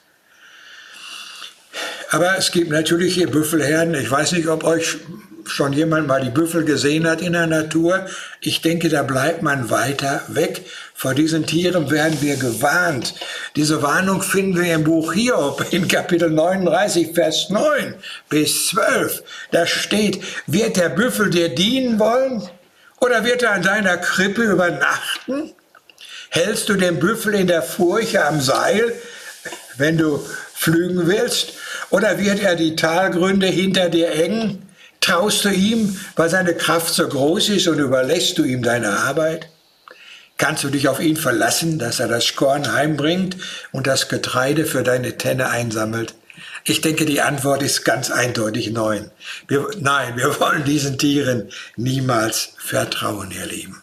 Aber es gibt natürlich hier Büffelherden. Ich weiß nicht, ob euch schon jemand mal die Büffel gesehen hat in der Natur. Ich denke, da bleibt man weiter weg. Vor diesen Tieren werden wir gewarnt. Diese Warnung finden wir im Buch Hiob in Kapitel neununddreißig, Vers neun bis zwölf. Da steht, wird der Büffel dir dienen wollen? Oder wird er an deiner Krippe übernachten? Hältst du den Büffel in der Furche am Seil, wenn du pflügen willst? Oder wird er die Talgründe hinter dir engen? Traust du ihm, weil seine Kraft so groß ist, und überlässt du ihm deine Arbeit? Kannst du dich auf ihn verlassen, dass er das Korn heimbringt und das Getreide für deine Tenne einsammelt? Ich denke, die Antwort ist ganz eindeutig nein. Wir, nein, wir wollen diesen Tieren niemals vertrauen, ihr Lieben.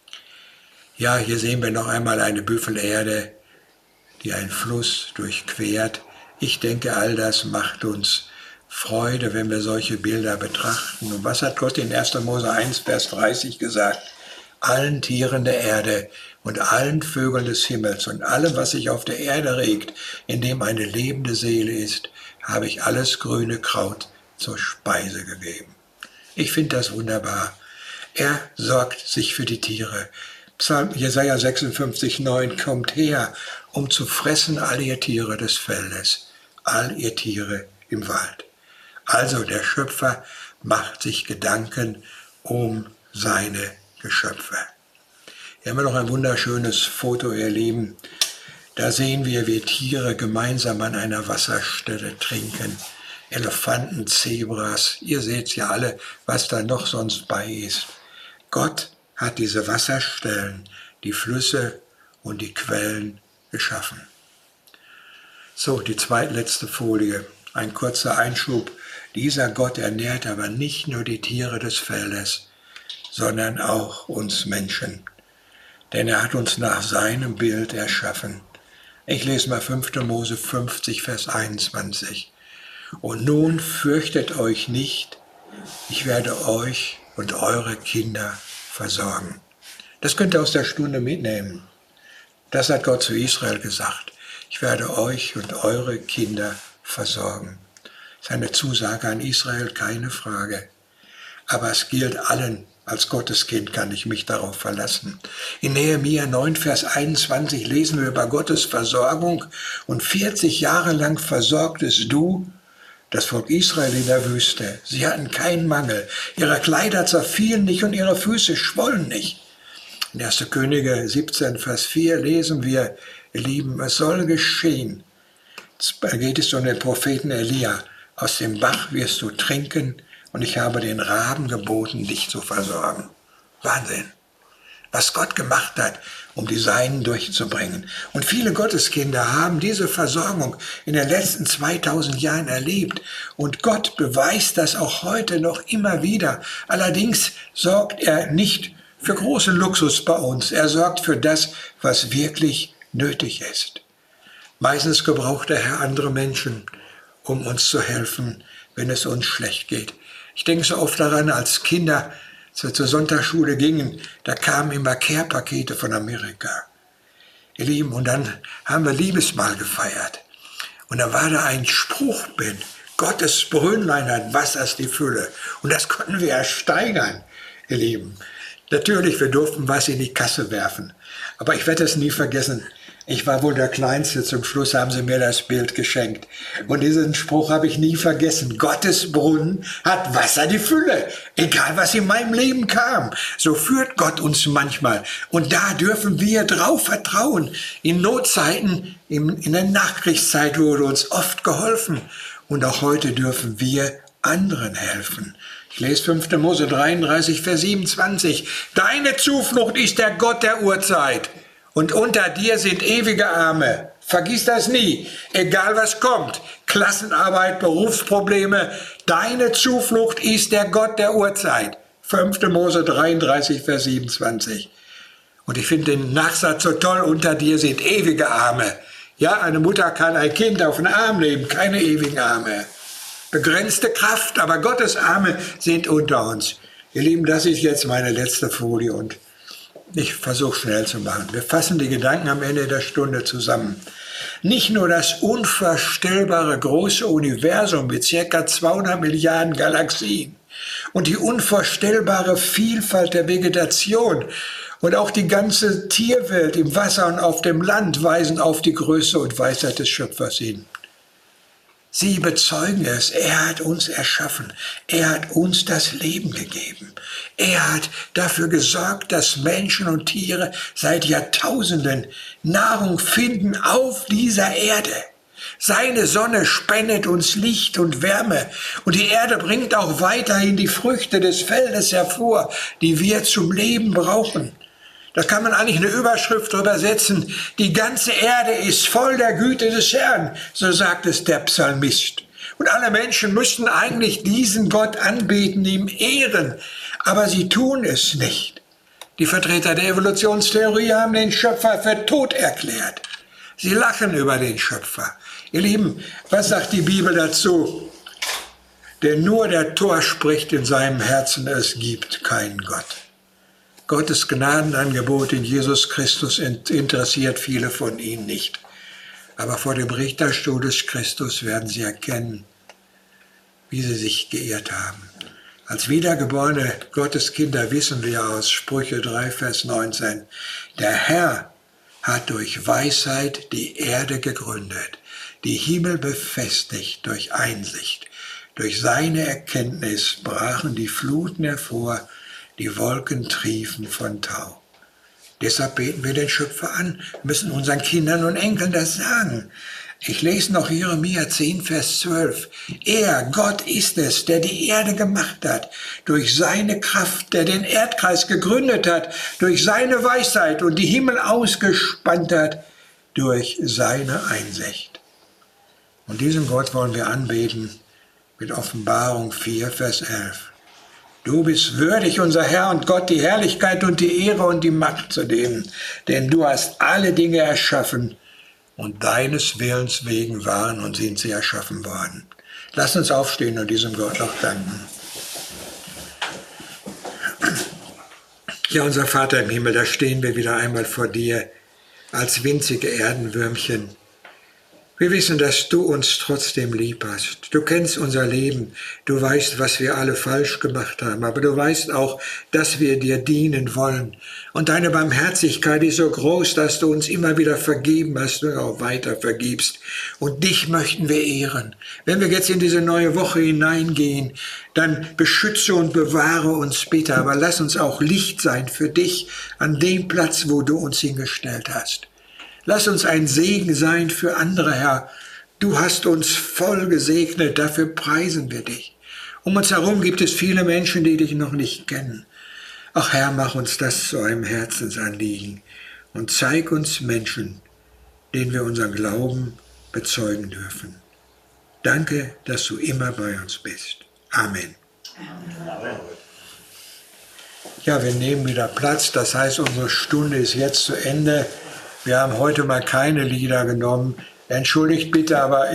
Ja, hier sehen wir noch einmal eine Büffelherde, die einen Fluss durchquert. Ich denke, all das macht uns Freude, wenn wir solche Bilder betrachten. Und was hat Gott in erster Mose eins, Vers dreißig gesagt? Allen Tieren der Erde und allen Vögeln des Himmels und allem, was sich auf der Erde regt, in dem eine lebende Seele ist, habe ich alles grüne Kraut zur Speise gegeben. Ich finde das wunderbar. Er sorgt sich für die Tiere. Psalm Jesaja sechsundfünfzig, neun, kommt her, um zu fressen all ihr Tiere des Feldes, all ihr Tiere im Wald. Also der Schöpfer macht sich Gedanken um seine Geschöpfe. Hier haben wir noch ein wunderschönes Foto, ihr Lieben. Da sehen wir, wie Tiere gemeinsam an einer Wasserstelle trinken. Elefanten, Zebras, ihr seht ja alle, was da noch sonst bei ist. Gott hat diese Wasserstellen, die Flüsse und die Quellen geschaffen. So, die zweitletzte Folie, ein kurzer Einschub. Dieser Gott ernährt aber nicht nur die Tiere des Feldes, sondern auch uns Menschen. Denn er hat uns nach seinem Bild erschaffen. Ich lese mal fünfter Mose fünfzig, Vers einundzwanzig. Und nun fürchtet euch nicht, ich werde euch und eure Kinder versorgen. Das könnt ihr aus der Stunde mitnehmen. Das hat Gott zu Israel gesagt. Ich werde euch und eure Kinder versorgen. Seine Zusage an Israel, keine Frage. Aber es gilt allen. Als Gotteskind kann ich mich darauf verlassen. In Nehemia neun, Vers einundzwanzig lesen wir über Gottes Versorgung. Und vierzig Jahre lang versorgtest du das Volk Israel in der Wüste. Sie hatten keinen Mangel. Ihre Kleider zerfielen nicht und ihre Füße schwollen nicht. In erster Könige siebzehn, Vers vier lesen wir, ihr Lieben, es soll geschehen. Da geht es um den Propheten Elia. Aus dem Bach wirst du trinken, und ich habe den Raben geboten, dich zu versorgen. Wahnsinn, was Gott gemacht hat, um die Seinen durchzubringen. Und viele Gotteskinder haben diese Versorgung in den letzten zweitausend Jahren erlebt. Und Gott beweist das auch heute noch immer wieder. Allerdings sorgt er nicht für großen Luxus bei uns. Er sorgt für das, was wirklich nötig ist. Meistens gebraucht der Herr andere Menschen, um uns zu helfen, wenn es uns schlecht geht. Ich denke so oft daran, als Kinder zur Sonntagsschule gingen, da kamen immer Care-Pakete von Amerika. Ihr Lieben, und dann haben wir Liebesmahl gefeiert. Und da war da ein Spruchbild. Gottes Brünnlein hat Wassers die Fülle. Und das konnten wir ersteigern, ihr Lieben. Natürlich, wir durften was in die Kasse werfen. Aber ich werde es nie vergessen. Ich war wohl der Kleinste. Zum Schluss haben sie mir das Bild geschenkt. Und diesen Spruch habe ich nie vergessen. Gottes Brunnen hat Wasser die Fülle. Egal, was in meinem Leben kam. So führt Gott uns manchmal. Und da dürfen wir drauf vertrauen. In Notzeiten, in, in der Nachkriegszeit wurde uns oft geholfen. Und auch heute dürfen wir anderen helfen. Ich lese fünfter Mose dreiunddreißig, Vers siebenundzwanzig. Deine Zuflucht ist der Gott der Urzeit. Und unter dir sind ewige Arme. Vergiss das nie. Egal was kommt. Klassenarbeit, Berufsprobleme. Deine Zuflucht ist der Gott der Urzeit. fünfter Mose dreiunddreißig, Vers siebenundzwanzig. Und ich finde den Nachsatz so toll. Unter dir sind ewige Arme. Ja, eine Mutter kann ein Kind auf den Arm nehmen. Keine ewigen Arme. Begrenzte Kraft, aber Gottes Arme sind unter uns. Ihr Lieben, das ist jetzt meine letzte Folie und ich versuche schnell zu machen. Wir fassen die Gedanken am Ende der Stunde zusammen. Nicht nur das unvorstellbare große Universum mit ca. zweihundert Milliarden Galaxien und die unvorstellbare Vielfalt der Vegetation und auch die ganze Tierwelt im Wasser und auf dem Land weisen auf die Größe und Weisheit des Schöpfers hin. Sie bezeugen es, er hat uns erschaffen, er hat uns das Leben gegeben. Er hat dafür gesorgt, dass Menschen und Tiere seit Jahrtausenden Nahrung finden auf dieser Erde. Seine Sonne spendet uns Licht und Wärme und die Erde bringt auch weiterhin die Früchte des Feldes hervor, die wir zum Leben brauchen. Da kann man eigentlich eine Überschrift drüber setzen. Die ganze Erde ist voll der Güte des Herrn, so sagt es der Psalmist. Und alle Menschen müssten eigentlich diesen Gott anbeten, ihm ehren, aber sie tun es nicht. Die Vertreter der Evolutionstheorie haben den Schöpfer für tot erklärt. Sie lachen über den Schöpfer. Ihr Lieben, was sagt die Bibel dazu? Denn nur der Tor spricht in seinem Herzen, es gibt keinen Gott. Gottes Gnadenangebot in Jesus Christus interessiert viele von ihnen nicht. Aber vor dem Richterstuhl des Christus werden sie erkennen, wie sie sich geirrt haben. Als wiedergeborene Gotteskinder wissen wir aus Sprüche drei, Vers neunzehn, der Herr hat durch Weisheit die Erde gegründet, die Himmel befestigt durch Einsicht. Durch seine Erkenntnis brachen die Fluten hervor, die Wolken triefen von Tau. Deshalb beten wir den Schöpfer an, müssen unseren Kindern und Enkeln das sagen. Ich lese noch Jeremia zehn, Vers zwölf. Er, Gott ist es, der die Erde gemacht hat, durch seine Kraft, der den Erdkreis gegründet hat, durch seine Weisheit und die Himmel ausgespannt hat, durch seine Einsicht. Und diesen Gott wollen wir anbeten mit Offenbarung vier, Vers elf. Du bist würdig, unser Herr und Gott, die Herrlichkeit und die Ehre und die Macht zu nehmen, denn du hast alle Dinge erschaffen und deines Willens wegen waren und sind sie erschaffen worden. Lass uns aufstehen und diesem Gott noch danken. Ja, unser Vater im Himmel, da stehen wir wieder einmal vor dir als winzige Erdenwürmchen. Wir wissen, dass du uns trotzdem lieb hast. Du kennst unser Leben. Du weißt, was wir alle falsch gemacht haben. Aber du weißt auch, dass wir dir dienen wollen. Und deine Barmherzigkeit ist so groß, dass du uns immer wieder vergeben hast und auch weiter vergibst. Und dich möchten wir ehren. Wenn wir jetzt in diese neue Woche hineingehen, dann beschütze und bewahre uns bitte. Aber lass uns auch Licht sein für dich an dem Platz, wo du uns hingestellt hast. Lass uns ein Segen sein für andere, Herr. Du hast uns voll gesegnet, dafür preisen wir dich. Um uns herum gibt es viele Menschen, die dich noch nicht kennen. Ach Herr, mach uns das zu einem Herzensanliegen und zeig uns Menschen, denen wir unseren Glauben bezeugen dürfen. Danke, dass du immer bei uns bist. Amen. Amen. Ja, wir nehmen wieder Platz, das heißt, unsere Stunde ist jetzt zu Ende. Wir haben heute mal keine Lieder genommen. Entschuldigt bitte, aber ich,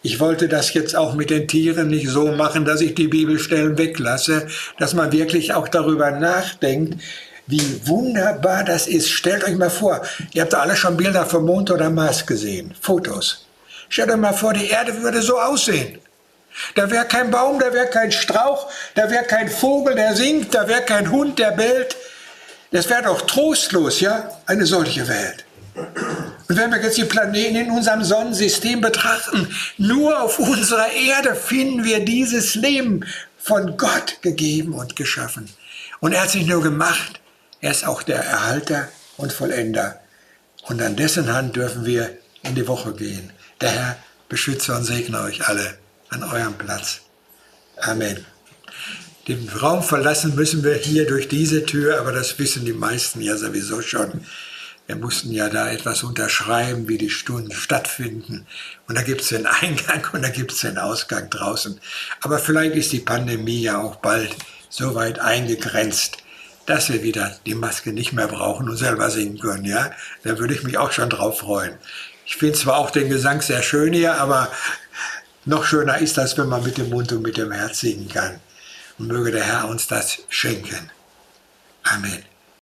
Ich wollte das jetzt auch mit den Tieren nicht so machen, dass ich die Bibelstellen weglasse, dass man wirklich auch darüber nachdenkt, wie wunderbar das ist. Stellt euch mal vor, ihr habt alle schon Bilder vom Mond oder Mars gesehen, Fotos. Stellt euch mal vor, die Erde würde so aussehen. Da wäre kein Baum, da wäre kein Strauch, da wäre kein Vogel, der singt, da wäre kein Hund, der bellt. Das wäre doch trostlos, ja, eine solche Welt. Und wenn wir jetzt die Planeten in unserem Sonnensystem betrachten, nur auf unserer Erde finden wir dieses Leben von Gott gegeben und geschaffen. Und er hat es nicht nur gemacht, er ist auch der Erhalter und Vollender. Und an dessen Hand dürfen wir in die Woche gehen. Der Herr beschütze und segne euch alle an eurem Platz. Amen. Den Raum verlassen müssen wir hier durch diese Tür, aber das wissen die meisten ja sowieso schon. Wir mussten ja da etwas unterschreiben, wie die Stunden stattfinden. Und da gibt es den Eingang und da gibt es den Ausgang draußen. Aber vielleicht ist die Pandemie ja auch bald so weit eingegrenzt, dass wir wieder die Maske nicht mehr brauchen und selber singen können. Ja? Da würde ich mich auch schon drauf freuen. Ich finde zwar auch den Gesang sehr schön hier, aber noch schöner ist das, wenn man mit dem Mund und mit dem Herz singen kann. Und möge der Herr uns das schenken. Amen.